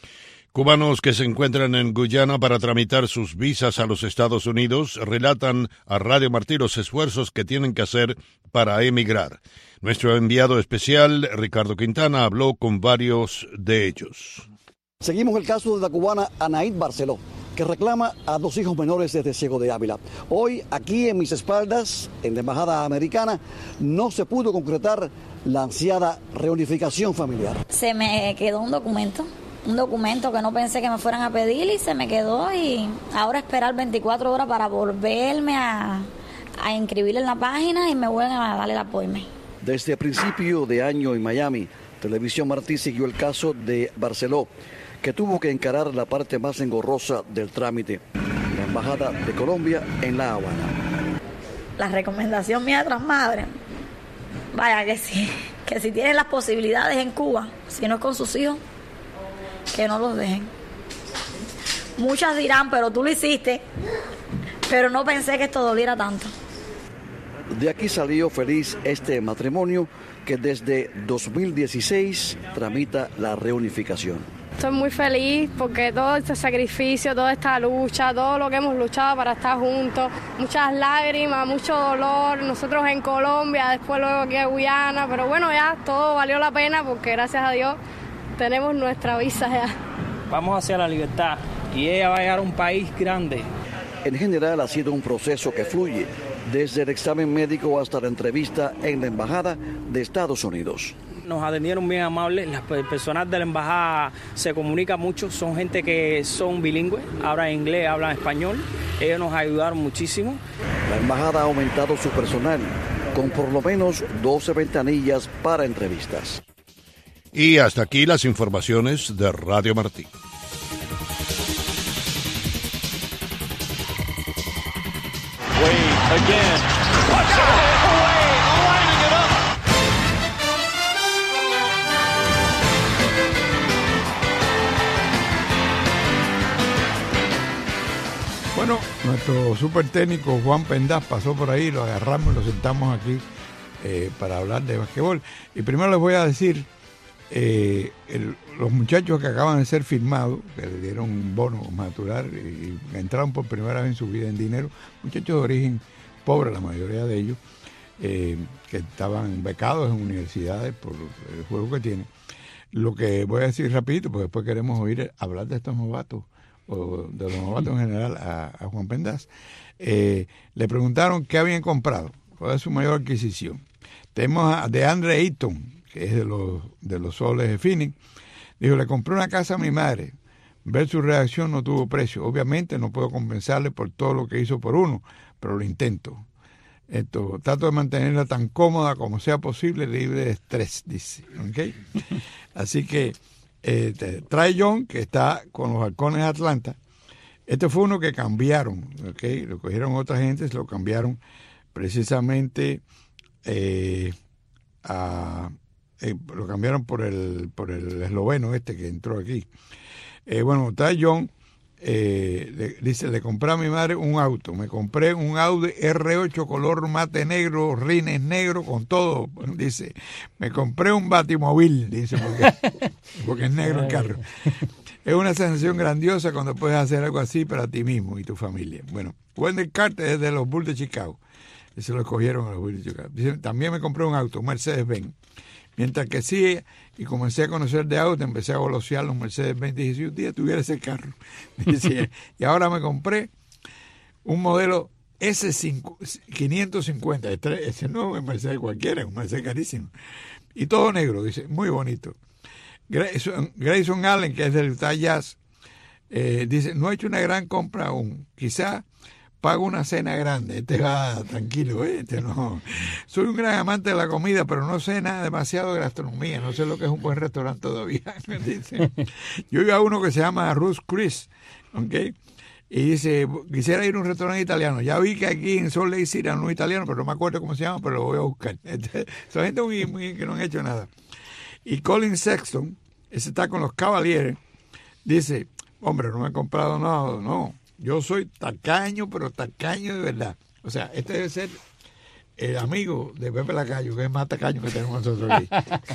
Cubanos que se encuentran en Guyana para tramitar sus visas a los Estados Unidos relatan a Radio Martí los esfuerzos que tienen que hacer para emigrar. Nuestro enviado especial, Ricardo Quintana, habló con varios de ellos. Seguimos el caso de la cubana Anaid Barceló, que reclama a dos hijos menores desde Ciego de Ávila. Hoy, aquí en mis espaldas, en la Embajada Americana, no se pudo concretar la ansiada reunificación familiar. Se me quedó un documento. Un documento que no pensé que me fueran a pedir y se me quedó, y ahora esperar veinticuatro horas para volverme a, a inscribir en la página y me vuelven a darle el apoyo. Desde principio de año en Miami, Televisión Martí siguió el caso de Barceló, que tuvo que encarar la parte más engorrosa del trámite, la Embajada de Colombia en La Habana. La recomendación mía tras madre, vaya que sí, que si tienen las posibilidades en Cuba, si no es con sus hijos, que no los dejen. Muchas dirán, pero tú lo hiciste, pero no pensé que esto doliera tanto. De aquí salió feliz este matrimonio que desde dos mil dieciséis tramita la reunificación. Estoy muy feliz porque todo este sacrificio, toda esta lucha, todo lo que hemos luchado para estar juntos, muchas lágrimas, mucho dolor, nosotros en Colombia, después luego aquí en Guyana, pero bueno, ya todo valió la pena porque gracias a Dios tenemos nuestra visa ya. Vamos hacia la libertad y ella va a llegar a un país grande. En general ha sido un proceso que fluye desde el examen médico hasta la entrevista en la Embajada de Estados Unidos. Nos atendieron bien amables, las personas de la embajada se comunican mucho, son gente que son bilingües, hablan inglés, hablan español, ellos nos ayudaron muchísimo. La embajada ha aumentado su personal con por lo menos doce ventanillas para entrevistas. Y hasta aquí las informaciones de Radio Martí. Wade again. Watch out for Wade, lining it up. Bueno, nuestro super técnico Juan Pendaz pasó por ahí, lo agarramos y lo sentamos aquí eh, para hablar de basquetbol. Y primero les voy a decir, eh, el, los muchachos que acaban de ser firmados, que le dieron un bono natural y, y entraron por primera vez en su vida en dinero, muchachos de origen pobre, la mayoría de ellos, eh, que estaban becados en universidades por el juego que tienen. Lo que voy a decir rapidito, porque después queremos oír hablar de estos novatos, o de los novatos en general, a, a Juan Pendaz. Eh, le preguntaron qué habían comprado, cuál es su mayor adquisición. Tenemos a DeAndre Ayton, que es de los, de los Soles de Phoenix. Dijo, le compré una casa a mi madre. Ver su reacción no tuvo precio. Obviamente no puedo compensarle por todo lo que hizo por uno, pero lo intento. Esto, trato de mantenerla tan cómoda como sea posible, libre de estrés, dice. ¿Okay? Así que eh, Trae Young, que está con los Halcones de Atlanta, este fue uno que cambiaron, ¿okay? Lo cogieron otra gente, se lo cambiaron precisamente eh, a, eh, lo cambiaron por el por el esloveno este que entró aquí. Eh, bueno, Trae Young Eh, le, dice, le compré a mi madre un auto, me compré un Audi R ocho color mate negro, rines negro con todo, dice, me compré un batimóvil, dice, porque, porque es negro el carro. Es una sensación grandiosa cuando puedes hacer algo así para ti mismo y tu familia. Bueno, Wendell Carter es de los Bulls de Chicago, y se lo escogieron a los Bulls de Chicago. Dice, también me compré un auto, un Mercedes-Benz. Mientras que sí, y comencé a conocer de auto, empecé a golosear los Mercedes-Benz. Dije, si un día tuviera ese carro. Dice, y ahora me compré un modelo S quinientos cincuenta. Ese no es un Mercedes cualquiera, es un Mercedes carísimo. Y todo negro, dice, muy bonito. Grayson, Grayson Allen, que es del Utah Jazz, eh, dice, no he hecho una gran compra aún. Quizá pago una cena grande, este va tranquilo, ¿eh? Este no. Soy un gran amante de la comida, pero no sé nada demasiado de gastronomía, no sé lo que es un buen restaurante todavía. Dice. Yo iba a uno que se llama Ruth's Chris, ¿ok? Y dice, quisiera ir a un restaurante italiano. Ya vi que aquí en Salt Lake City hay uno italiano, pero no me acuerdo cómo se llama, pero lo voy a buscar. Este, son gente muy, muy, que no han hecho nada. Y Colin Sexton, ese está con los Cavaliers, dice, hombre, no me he comprado nada, no. Yo soy tacaño, pero tacaño de verdad. O sea, este debe ser el amigo de Pepe Lacayo, que es más tacaño que tenemos nosotros aquí.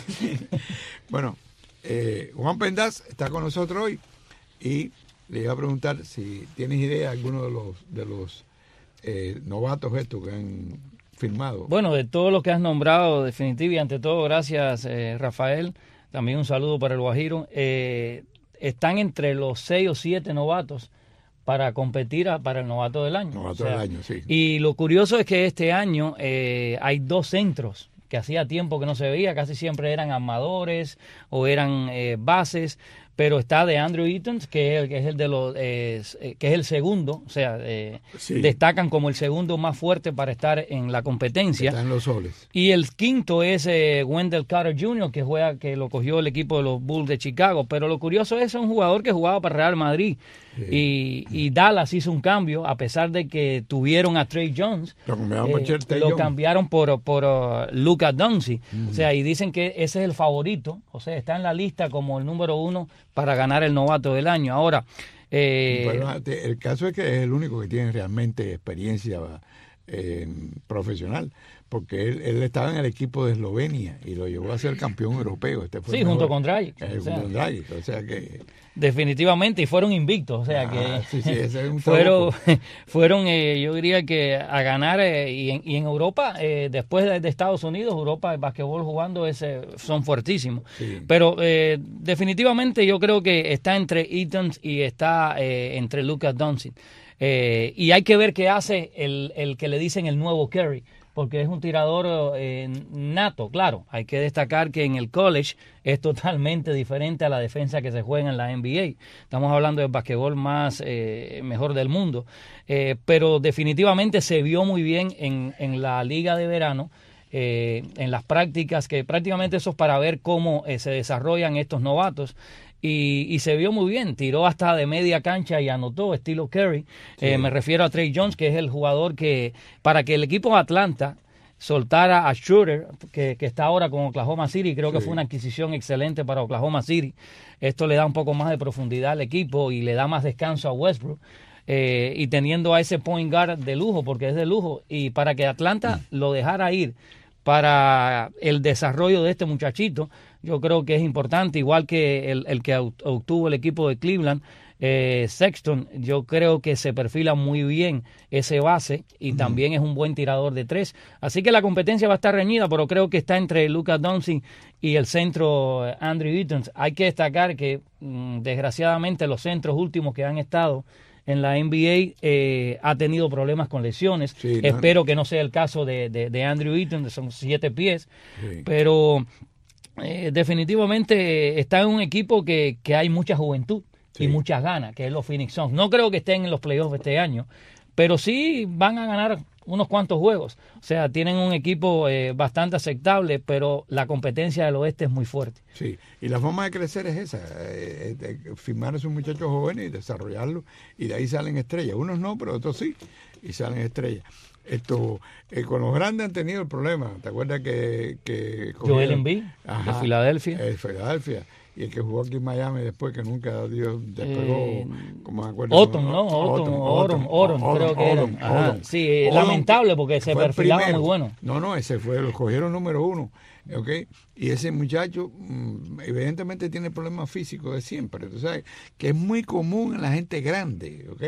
Bueno, eh, Juan Pendaz está con nosotros hoy y le iba a preguntar si tienes idea de alguno de los de los eh, novatos estos que han firmado. Bueno, de todo lo que has nombrado, definitivamente, y ante todo, gracias, eh, Rafael. También un saludo para el Guajiro. Eh, están entre los seis o siete novatos para competir a, para el novato del año. Novato o sea, del año, sí. Y lo curioso es que este año eh, hay dos centros que hacía tiempo que no se veía, casi siempre eran armadores o eran eh, bases, pero está de Andrew Eaton, que es el, que es el de los eh, que es el segundo, o sea, eh, sí. destacan como el segundo más fuerte para estar en la competencia. Está en los soles. Y el quinto es eh, Wendell Carter junior, que juega, que lo cogió el equipo de los Bulls de Chicago. Pero lo curioso es, es un jugador que jugaba para Real Madrid. Sí. Y, y Dallas hizo un cambio, a pesar de que tuvieron a Trey Jones, lo cambiaron, eh, por, lo cambiaron por, por uh, Luka Doncic. Mm. O sea, y dicen que ese es el favorito, o sea, está en la lista como el número uno para ganar el novato del año. Ahora, eh, bueno, el caso es que es el único que tiene realmente experiencia eh, profesional, porque él, él estaba en el equipo de Eslovenia y lo llevó a ser campeón europeo. Este fue sí, junto con Dragic. Eh, o sea, junto con Dragic, o sea que... Definitivamente, y fueron invictos, o sea ah, que sí, sí, ese es un fueron, fueron eh, yo diría que a ganar, eh, y, en, y en Europa, eh, después de, de Estados Unidos, Europa, el basquetbol jugando ese, son fuertísimos. Sí. Pero eh, definitivamente yo creo que está entre Eaton y está eh, entre Luka Doncic. Eh, y hay que ver qué hace el, el que le dicen el nuevo Curry, porque es un tirador eh, nato, claro. Hay que destacar que en el college es totalmente diferente a la defensa que se juega en la N B A. Estamos hablando del basquetbol más eh, mejor del mundo. Eh, pero definitivamente se vio muy bien en, en la liga de verano, eh, en las prácticas, que prácticamente eso es para ver cómo eh, se desarrollan estos novatos. Y, y se vio muy bien, tiró hasta de media cancha y anotó, estilo Curry. Sí. Eh, me refiero a Trey Jones, que es el jugador que, para que el equipo de Atlanta soltara a Schroeder, que, que está ahora con Oklahoma City, creo sí. que fue una adquisición excelente para Oklahoma City. Esto le da un poco más de profundidad al equipo y le da más descanso a Westbrook. Eh, y teniendo a ese point guard de lujo, porque es de lujo, y para que Atlanta mm. lo dejara ir para el desarrollo de este muchachito, yo creo que es importante, igual que el, el que obtuvo el equipo de Cleveland, eh, Sexton, yo creo que se perfila muy bien ese base y uh-huh. también es un buen tirador de tres. Así que la competencia va a estar reñida, pero creo que está entre Luka Doncic y el centro Andrew Wiggins. Hay que destacar que, mmm, desgraciadamente, los centros últimos que han estado en la N B A eh, ha tenido problemas con lesiones. Sí, no, Espero no. que no sea el caso de, de, de Andrew Wiggins, son siete pies, sí. pero eh, definitivamente está en un equipo que, que hay mucha juventud sí. y muchas ganas, que es los Phoenix Suns. No creo que estén en los playoffs este año, pero sí van a ganar unos cuantos juegos. O sea, tienen un equipo eh, bastante aceptable, pero la competencia del oeste es muy fuerte. Sí, y la forma de crecer es esa, eh, de firmar a esos muchachos jóvenes y desarrollarlos, y de ahí salen estrellas. Unos no, pero otros sí, y salen estrellas. Esto, eh, con los grandes han tenido el problema. ¿Te acuerdas que... que Joel Embiid, de Filadelfia. Eh, Filadelfia. Y el que jugó aquí en Miami después, que nunca Dios despegó, eh, como me acuerdo. Otton, ¿no? Otton, Oron, Oron, creo que era. Ajá, sí, Oron, lamentable porque se perfilaba muy bueno. No, no, ese fue, lo cogieron número uno, ¿ok? Y ese muchacho evidentemente tiene problemas físicos de siempre, tú sabes, que es muy común en la gente grande, ¿ok?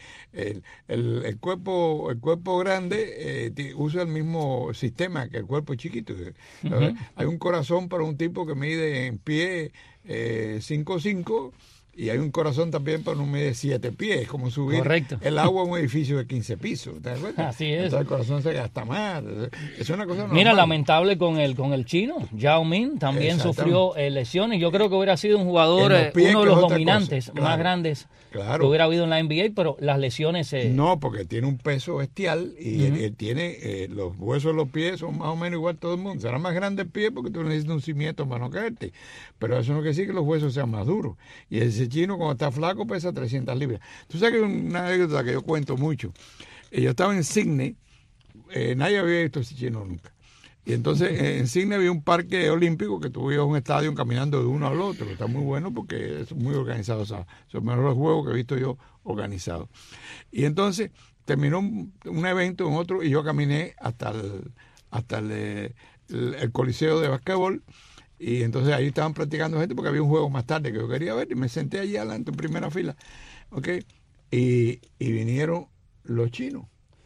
El, el, el cuerpo el cuerpo grande eh, usa el mismo sistema que el cuerpo chiquito. Uh-huh. Hay un corazón para un tipo que mide en pie eh, cinco cinco y hay un corazón también para un mide siete pies, como subir Correcto. el agua a un edificio de quince pisos, ¿te das cuenta? Así es. Entonces el corazón se gasta más, es una cosa normal. Mira, lamentable con el con el chino, Yao Ming también sufrió eh, lesiones. Yo creo que hubiera sido un jugador, eh, uno de los dominantes claro, más grandes claro. que hubiera habido en la N B A, pero las lesiones... Eh... No, porque tiene un peso bestial y uh-huh. él, él tiene, eh, los huesos de los pies son más o menos igual todo el mundo. Será más grande el pie porque tú necesitas un cimiento para no caerte, pero eso no quiere decir que los huesos sean más duros. Y ese chino cuando está flaco pesa trescientas libras. Tú sabes que una anécdota que yo cuento mucho. Yo estaba en Sydney, eh, nadie había visto ese chino nunca. Y entonces eh, en Sydney había un parque olímpico que tú ibas a un estadio caminando de uno al otro. Está muy bueno porque es muy organizado. O sea, son los mejores juegos que he visto yo organizados. Y entonces terminó un, un evento en otro y yo caminé hasta el, hasta el, el, el coliseo de basquetbol. Y entonces ahí estaban practicando gente porque había un juego más tarde que yo quería ver y me senté allí adelante en primera fila. ¿Okay? Y, y vinieron los chinos.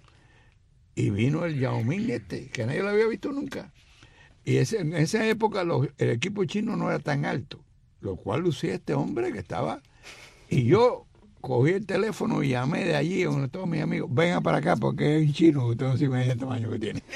Y vino el Yao Ming este, que nadie lo había visto nunca. Y ese, en esa época los, el equipo chino no era tan alto, lo cual lucía este hombre que estaba. Y yo cogí el teléfono y llamé de allí a uno de todos mis amigos, venga para acá porque es un chino, usted no sabe el tamaño que tiene.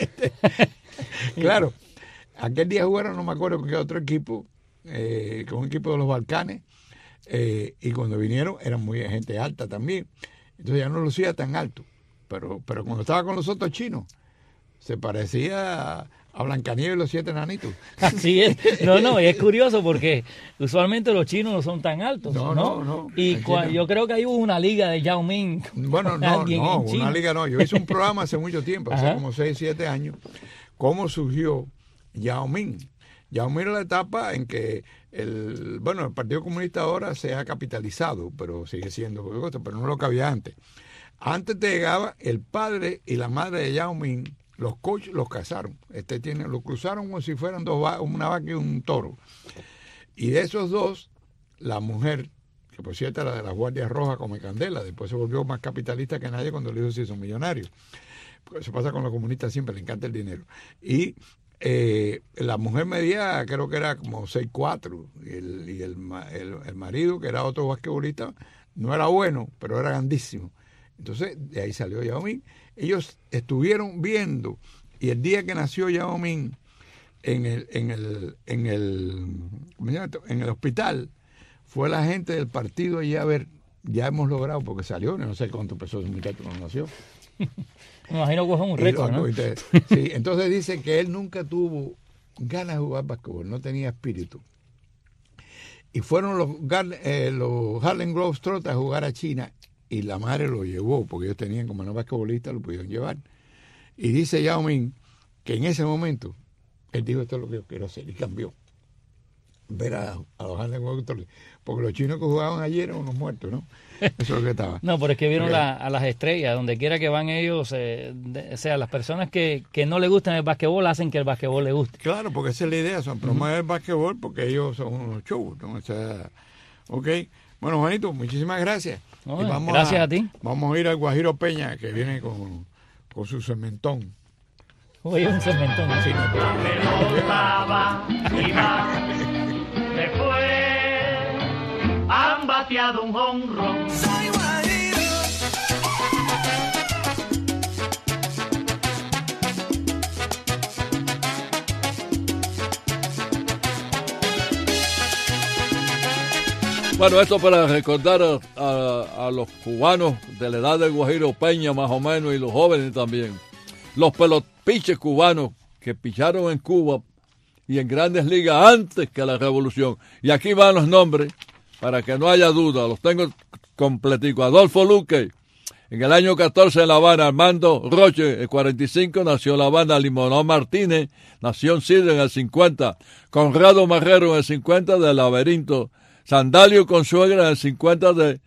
Claro. Aquel día jugaron, no me acuerdo con qué otro equipo, eh, con un equipo de los Balcanes, eh, y cuando vinieron eran muy gente alta también. Entonces ya no lucía tan alto, pero pero cuando estaba con los otros chinos, se parecía a, a Blancanieves y los siete enanitos. Así es. No, no, es curioso porque usualmente los chinos no son tan altos, ¿no? No, no. no. Y cua, yo creo que hay una liga de Yao Ming. Bueno, no, no, una liga no. Yo hice un programa hace mucho tiempo, hace Ajá. como seis, siete años, cómo surgió Yao Ming. Yao Ming era la etapa en que el bueno el Partido Comunista ahora se ha capitalizado, pero sigue siendo, pero no lo que había antes. Antes te llegaba el padre y la madre de Yao Ming, los coaches los casaron, este tiene, los cruzaron como si fueran dos una vaca y un toro. Y de esos dos, la mujer, que por cierto era de las Guardias Rojas como Candela, después se volvió más capitalista que nadie cuando los hijos se hizo millonarios. Porque eso pasa con los comunistas siempre, le encanta el dinero. Y Eh, la mujer medía, creo que era como seis cuatro, y, el, y el, el, el marido, que era otro basquetbolista, no era bueno, pero era grandísimo. Entonces, de ahí salió Yao Ming. Ellos estuvieron viendo, y el día que nació Yao Ming, en el, en el, en el, ¿cómo se llama esto? En el hospital, fue la gente del partido allí a ver, ya hemos logrado, porque salió, no sé cuánto pesó ese muchacho cuando nació. Me imagino que fue un récord, ¿no? Sí, entonces dice que él nunca tuvo ganas de jugar básquetbol, no tenía espíritu. Y fueron los, eh, los Harlem Globetrotters a jugar a China, y la madre lo llevó, porque ellos tenían, como no basquetbolistas, lo pudieron llevar. Y dice Yao Ming que en ese momento, él dijo, esto es lo que yo quiero hacer, y cambió. Ver a, a los Harlem Globetrotters, porque los chinos que jugaban ayer eran unos muertos, ¿no? Eso es lo que estaba. No, pero es que vieron la, a las estrellas, donde quiera que van ellos, eh, de, o sea, las personas que, que no les gustan el basquetbol hacen que el basquetbol les guste. Claro, porque esa es la idea, son promover el basquetbol porque ellos son unos shows, ¿no? O sea, ok. Bueno, Juanito, muchísimas gracias. No, y vamos gracias a, a ti. Vamos a ir al Guajiro Peña, que viene con, con su cementón. Oye, un cementón. Sí, no, pero... Pelotaba y va, después han bateado un jonrón. Soy guajiro. Bueno, esto para recordar a, a, a los cubanos de la edad del Guajiro Peña, más o menos, y los jóvenes también. Los pelopiches cubanos que picharon en Cuba y en Grandes Ligas antes que la Revolución. Y aquí van los nombres, para que no haya duda, los tengo completico. Adolfo Luque, en el año catorce en La Habana. Armando Roche, el cuarenta y cinco, nació en La Habana. Limonón Martínez, nació en Sidra en el cincuenta. Conrado Marrero en el cincuenta, de Laberinto. Sandalio Consuegra en el cincuenta, de,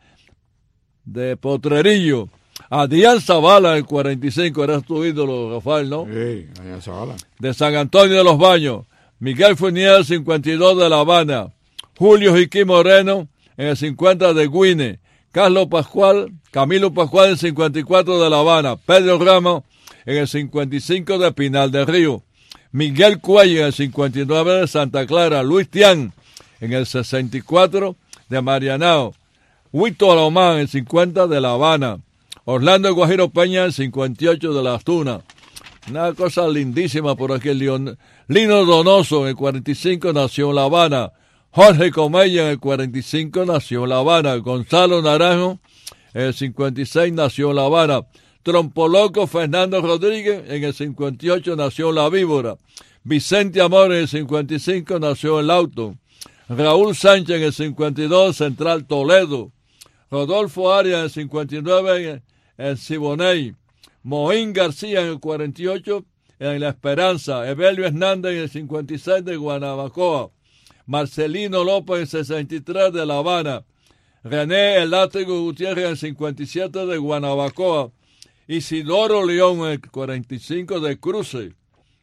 de Potrerillo. Adrián Zavala en el cuarenta y cinco, eras tu ídolo, Rafael, ¿no? Sí, Adrián Zavala. De San Antonio de los Baños. Miguel Fournier en el cincuenta y dos, de La Habana. Julio Jiquí Moreno en el cincuenta, de Guine. Carlos Pascual, Camilo Pascual en el cincuenta y cuatro, de La Habana. Pedro Ramos en el cincuenta y cinco, de Pinal del Río. Miguel Cuello en el cincuenta y nueve, de Santa Clara. Luis Tián en el sesenta y cuatro, de Marianao. Huito Alomán en el cincuenta, de La Habana. Orlando Guajiro Peña en el cincuenta y ocho, de Las Tunas. Una cosa lindísima por aquí. Leon, Lino Donoso en el cuarenta y cinco, nació en La Habana. Jorge Comella en el cuarenta y cinco, nació en La Habana. Gonzalo Naranjo en el cincuenta y seis, nació en La Habana. Trompoloco Fernando Rodríguez en el cincuenta y ocho, nació en La Víbora. Vicente Amor en el cincuenta y cinco, nació en Lauton. Raúl Sánchez en el cincuenta y dos, Central Toledo. Rodolfo Arias en el cincuenta y nueve, en Siboney. Moín García en el cuarenta y ocho, en La Esperanza. Evelio Hernández en el cincuenta y seis, de Guanabacoa. Marcelino López en el sesenta y tres, de La Habana. René El Látigo Gutiérrez en el cincuenta y siete, de Guanabacoa. Isidoro León en el cuarenta y cinco, de Cruce.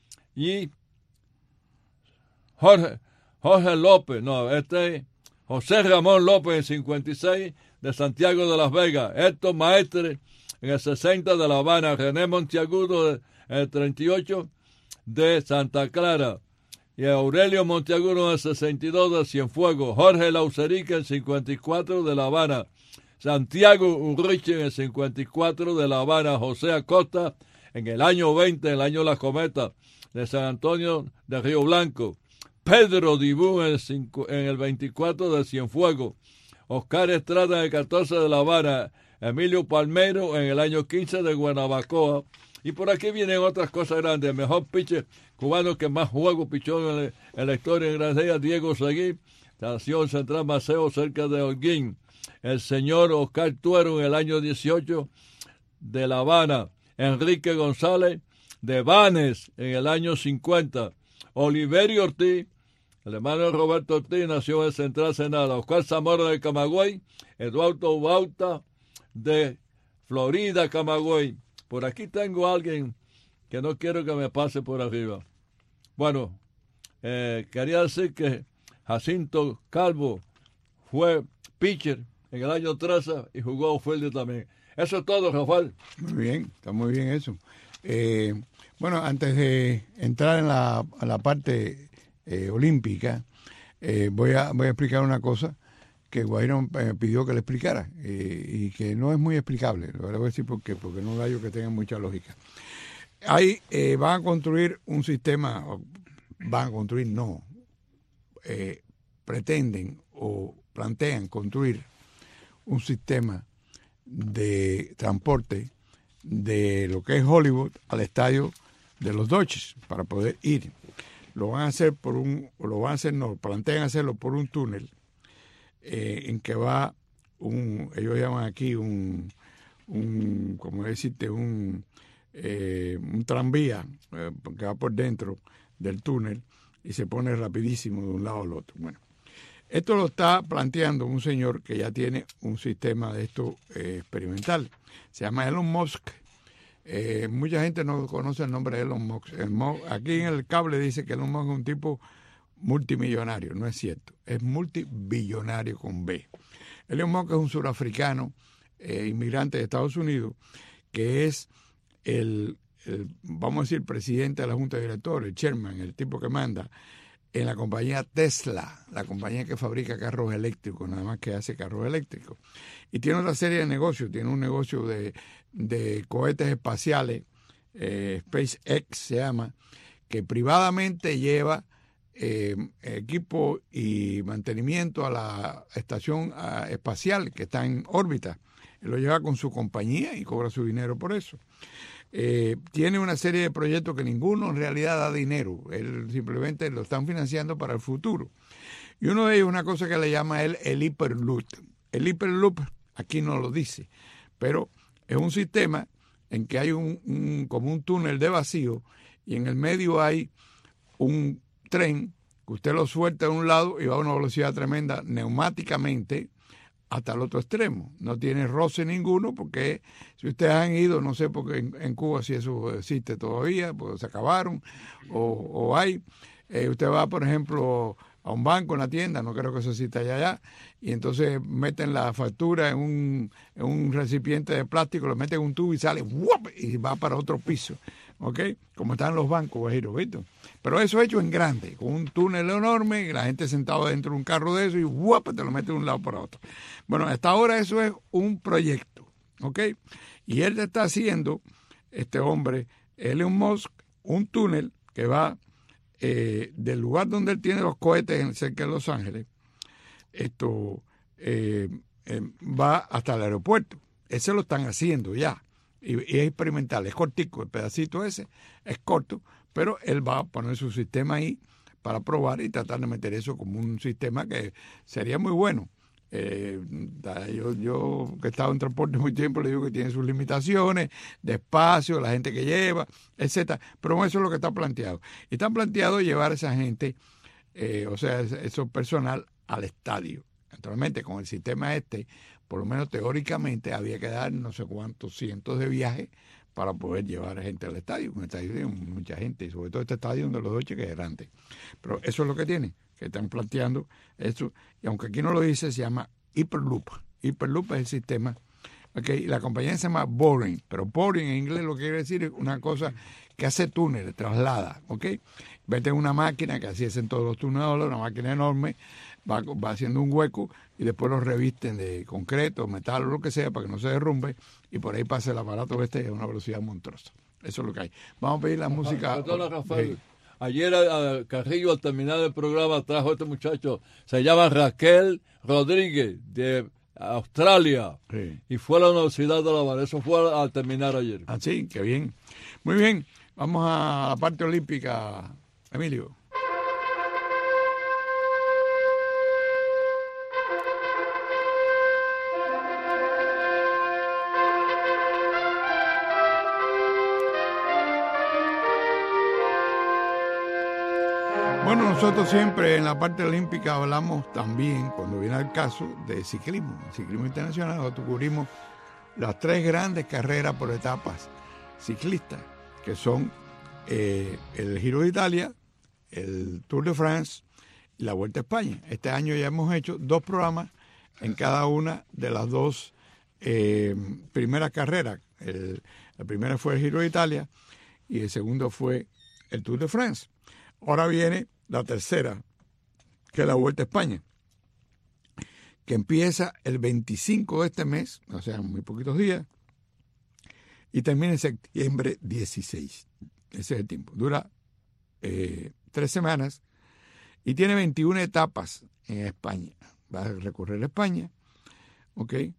Y Jorge, Jorge López, no, este José Ramón López en el cincuenta y seis, de Santiago de Las Vegas. Héctor Maestre en el sesenta, de La Habana. René Monteagudo en el treinta y ocho, de Santa Clara. Y Aurelio Monteagudo en el sesenta y dos, de Cienfuegos. Jorge Lauserique en el cincuenta y cuatro, de La Habana. Santiago Urriche en el cincuenta y cuatro, de La Habana. José Acosta en el año veinte, el año de la cometa, de San Antonio de Río Blanco. Pedro Dibú en el, cinco, en el veinticuatro, de Cienfuegos. Oscar Estrada en el catorce, de La Habana. Emilio Palmero en el año quince, de Guanabacoa. Y por aquí vienen otras cosas grandes. El mejor pitcher cubano que más juegos pichó en, en la historia en Grandes Ligas, Diego Seguí, nació en Central Maceo, cerca de Holguín. El señor Oscar Tuero en el año dieciocho, de La Habana. Enrique González de Banes en el año cincuenta. Oliverio Ortiz, el hermano de Roberto Ortiz, nació en Central Senada. Oscar Zamora de Camagüey. Eduardo Bauta de Florida, Camagüey. Por aquí tengo a alguien que no quiero que me pase por arriba. Bueno, eh, quería decir que Jacinto Calvo fue pitcher en el año trece y jugó outfielder también. Eso es todo, Rafael. Muy bien, está muy bien eso. Eh, bueno, antes de entrar en la, en la parte eh, olímpica, eh, voy, a, voy a explicar una cosa que Guaidó eh, pidió que le explicara eh, y que no es muy explicable. Lo voy a decir por qué, porque no hallo que tenga mucha lógica. Ahí eh, van a construir un sistema, van a construir, no, eh, pretenden o plantean construir un sistema de transporte de lo que es Hollywood al estadio de los Dodgers para poder ir. Lo van a hacer por un, o lo van a hacer, no, plantean hacerlo por un túnel eh, en que va un, ellos llaman aquí un, un como decirte, un, eh, un tranvía eh, que va por dentro del túnel y se pone rapidísimo de un lado al otro. Bueno, esto lo está planteando un señor que ya tiene un sistema de esto eh, experimental. Se llama Elon Musk. Eh, mucha gente no conoce el nombre de Elon Musk. El Musk. Aquí en el cable dice que Elon Musk es un tipo multimillonario. No es cierto. Es multibillonario con B. Elon Musk es un surafricano, eh, inmigrante de Estados Unidos, que es el, el, vamos a decir, presidente de la Junta de Directores, el chairman, el tipo que manda en la compañía Tesla, la compañía que fabrica carros eléctricos, nada más que hace carros eléctricos. Y tiene otra serie de negocios, tiene un negocio de, de cohetes espaciales, eh, SpaceX se llama, que privadamente lleva eh, equipo y mantenimiento a la estación a, espacial que está en órbita. Él lo lleva con su compañía y cobra su dinero por eso. Eh, tiene una serie de proyectos que ninguno en realidad da dinero, él simplemente lo están financiando para el futuro. Y uno de ellos, una cosa que le llama él el Hyperloop. El Hyperloop, aquí no lo dice, pero es un sistema en que hay un, un como un túnel de vacío y en el medio hay un tren que usted lo suelta de un lado y va a una velocidad tremenda neumáticamente hasta el otro extremo. No tiene roce ninguno porque si ustedes han ido, no sé porque en, en Cuba si eso existe todavía, pues se acabaron o, o hay. Eh, usted va, por ejemplo, a un banco, en la tienda, no creo que eso exista allá, allá, y entonces meten la factura en un, en un recipiente de plástico, lo meten en un tubo y sale ¡guap! Y va para otro piso, ¿ok? Como están los bancos, Guajiro, ¿viste? Pero eso hecho en grande, con un túnel enorme, y la gente sentada dentro de un carro de eso y ¡guap! Te lo mete de un lado para otro. Bueno, hasta ahora eso es un proyecto, ¿ok? Y él está haciendo, este hombre, Elon Musk, un túnel que va eh, del lugar donde él tiene los cohetes en cerca de Los Ángeles, esto eh, eh, va hasta el aeropuerto. Ese lo están haciendo ya. Y, y es experimental, es cortico, el pedacito ese es corto, pero él va a poner su sistema ahí para probar y tratar de meter eso como un sistema que sería muy bueno. Eh, yo, yo que he estado en transporte muy tiempo le digo que tiene sus limitaciones de espacio, la gente que lleva, etcétera, pero eso es lo que está planteado. Y está planteado llevar a esa gente, eh, o sea, eso personal al estadio. Naturalmente, con el sistema este, por lo menos teóricamente, había que dar no sé cuántos cientos de viajes para poder llevar a gente al estadio. Un estadio tiene mucha gente, y sobre todo este estadio donde los Dodgers, que es grande. Pero eso es lo que tiene, que están planteando eso. Y aunque aquí no lo dice, se llama Hyperloop. Hyperloop es el sistema. Okay, la compañía se llama Boring, pero Boring en inglés lo que quiere decir es una cosa que hace túneles, traslada, ¿ok? Vete en una máquina, que así hacen todos los túneles, una máquina enorme, va, va haciendo un hueco y después lo revisten de concreto, metal o lo que sea para que no se derrumbe y por ahí pasa el aparato este a una velocidad monstruosa. Eso es lo que hay. Vamos a pedir la música. Perdona, Rafael. Sí. Ayer a Carrillo, al terminar el programa, trajo a este muchacho, se llama Raquel Rodríguez, de Australia, sí. Y fue a la Universidad de La Habana. Eso fue al terminar ayer. Ah, sí, qué bien. Muy bien, vamos a la parte olímpica, Emilio. Bueno, nosotros siempre en la parte olímpica hablamos también, cuando viene el caso, de ciclismo, ciclismo internacional, nosotros cubrimos las tres grandes carreras por etapas ciclistas, que son eh, el Giro de Italia, el Tour de France y la Vuelta a España. Este año ya hemos hecho dos programas en cada una de las dos eh, primeras carreras. El, la primera fue el Giro de Italia y el segundo fue el Tour de France. Ahora viene la tercera, que es la Vuelta a España, que empieza el veinticinco de este mes, o sea, muy poquitos días, y termina en septiembre dieciséis. Ese es el tiempo. Dura eh, tres semanas y tiene veintiuna etapas en España. Va a recorrer España, ¿ok? Eh,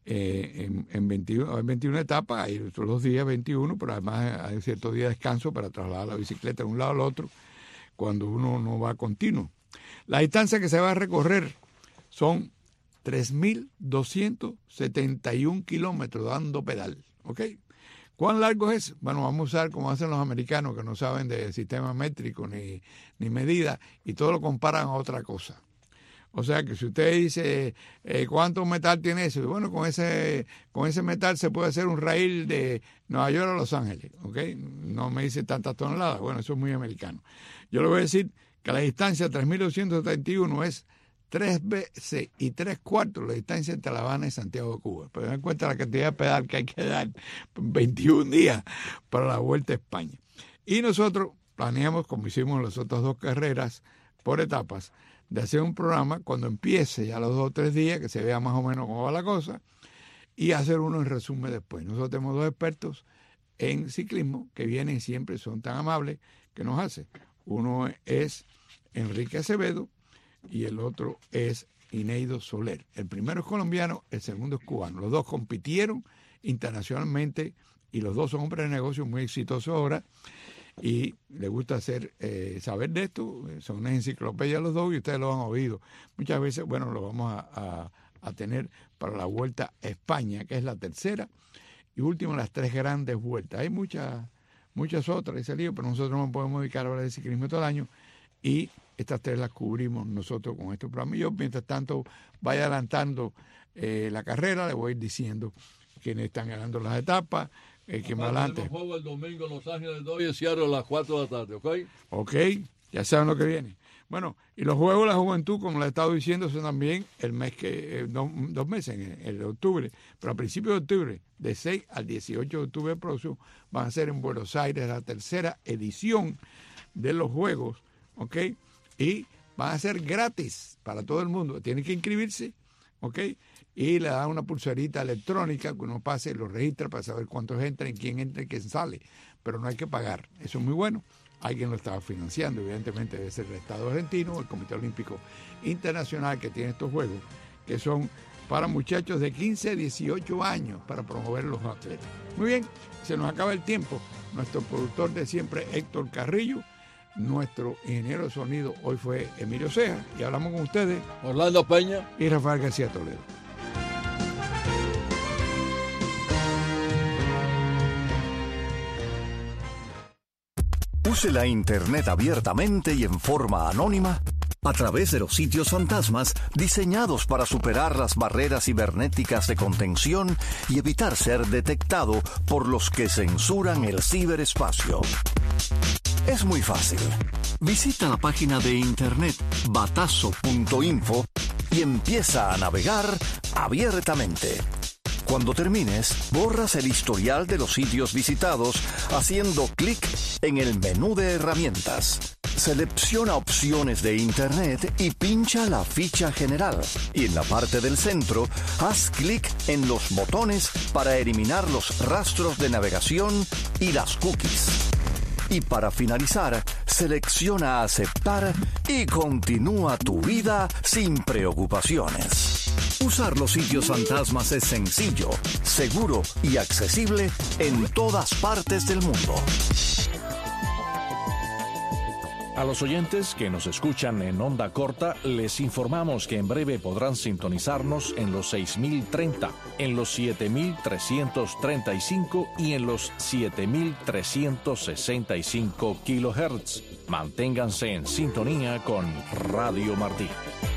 en, en veintiuno, en veintiuna etapas, hay todos los días veintiuno, pero además hay cierto día de descanso para trasladar la bicicleta de un lado al otro cuando uno no va continuo. La distancia que se va a recorrer son tres mil doscientos setenta y un kilómetros dando pedal, ¿ok? ¿Cuán largo es? Bueno, vamos a usar como hacen los americanos que no saben de sistema métrico ni, ni medida y todo lo comparan a otra cosa. O sea que si usted dice eh, ¿cuánto metal tiene eso? Y bueno, con ese con ese metal se puede hacer un raíl de Nueva York a Los Ángeles, ¿ok? No me dice tantas toneladas, bueno, eso es muy americano. Yo le voy a decir que la distancia tres mil doscientos setenta y uno es tres veces y tres cuartos la distancia entre La Habana y Santiago de Cuba. Pero den cuenta la cantidad de pedal que hay que dar veintiún días para la Vuelta a España. Y nosotros planeamos, como hicimos las otras dos carreras por etapas, de hacer un programa cuando empiece ya los dos o tres días, que se vea más o menos cómo va la cosa, y hacer uno en resumen después. Nosotros tenemos dos expertos en ciclismo que vienen siempre, son tan amables que nos hacen. Uno es Enrique Acevedo, y el otro es Ineido Soler. El primero es colombiano, el segundo es cubano. Los dos compitieron internacionalmente y los dos son hombres de negocios muy exitosos ahora y les gusta hacer eh, saber de esto. Son una enciclopedia los dos y ustedes lo han oído. Muchas veces, bueno, lo vamos a, a, a tener para la Vuelta a España, que es la tercera y última de las tres grandes vueltas. Hay muchas, muchas otras, ese lío, pero nosotros no podemos dedicar a hablar de ciclismo todo el año y estas tres las cubrimos nosotros con este programa. Y yo, mientras tanto, vaya adelantando eh, la carrera, le voy a ir diciendo quiénes están ganando las etapas, eh, quién va adelante. Tenemos juego el domingo en Los Ángeles Dodgers, Seattle a las cuatro de la tarde, ¿ok? Ok, ya saben lo que viene. Bueno, y los Juegos de la Juventud, como les he estado diciendo, son también el mes que, eh, dos, dos meses, en el de octubre, pero a principios de octubre, de seis al dieciocho de octubre próximo, van a ser en Buenos Aires la tercera edición de los Juegos, ¿ok? Y van a ser gratis para todo el mundo. Tienen que inscribirse, ¿ok? Y le dan una pulserita electrónica que uno pase y lo registra para saber cuántos entran, quién entra y quién sale. Pero no hay que pagar. Eso es muy bueno. Alguien lo estaba financiando, evidentemente debe ser el Estado argentino o el Comité Olímpico Internacional que tiene estos juegos, que son para muchachos de quince a dieciocho años para promover los atletas. Muy bien, se nos acaba el tiempo. Nuestro productor de siempre, Héctor Carrillo. Nuestro ingeniero de sonido hoy fue Emilio Ceja y hablamos con ustedes Orlando Peña y Rafael García Toledo. Use la Internet abiertamente y en forma anónima a través de los sitios fantasmas diseñados para superar las barreras cibernéticas de contención y evitar ser detectado por los que censuran el ciberespacio. Es muy fácil. Visita la página de internet batazo punto info y empieza a navegar abiertamente. Cuando termines, borras el historial de los sitios visitados haciendo clic en el menú de herramientas. Selecciona opciones de Internet y pincha la ficha general. Y en la parte del centro, haz clic en los botones para eliminar los rastros de navegación y las cookies. Y para finalizar, selecciona aceptar y continúa tu vida sin preocupaciones. Usar los sitios fantasmas es sencillo, seguro y accesible en todas partes del mundo. A los oyentes que nos escuchan en onda corta, les informamos que en breve podrán sintonizarnos en los seis mil treinta, en los siete mil trescientos treinta y cinco y en los siete mil trescientos sesenta y cinco kilohertz. Manténganse en sintonía con Radio Martí.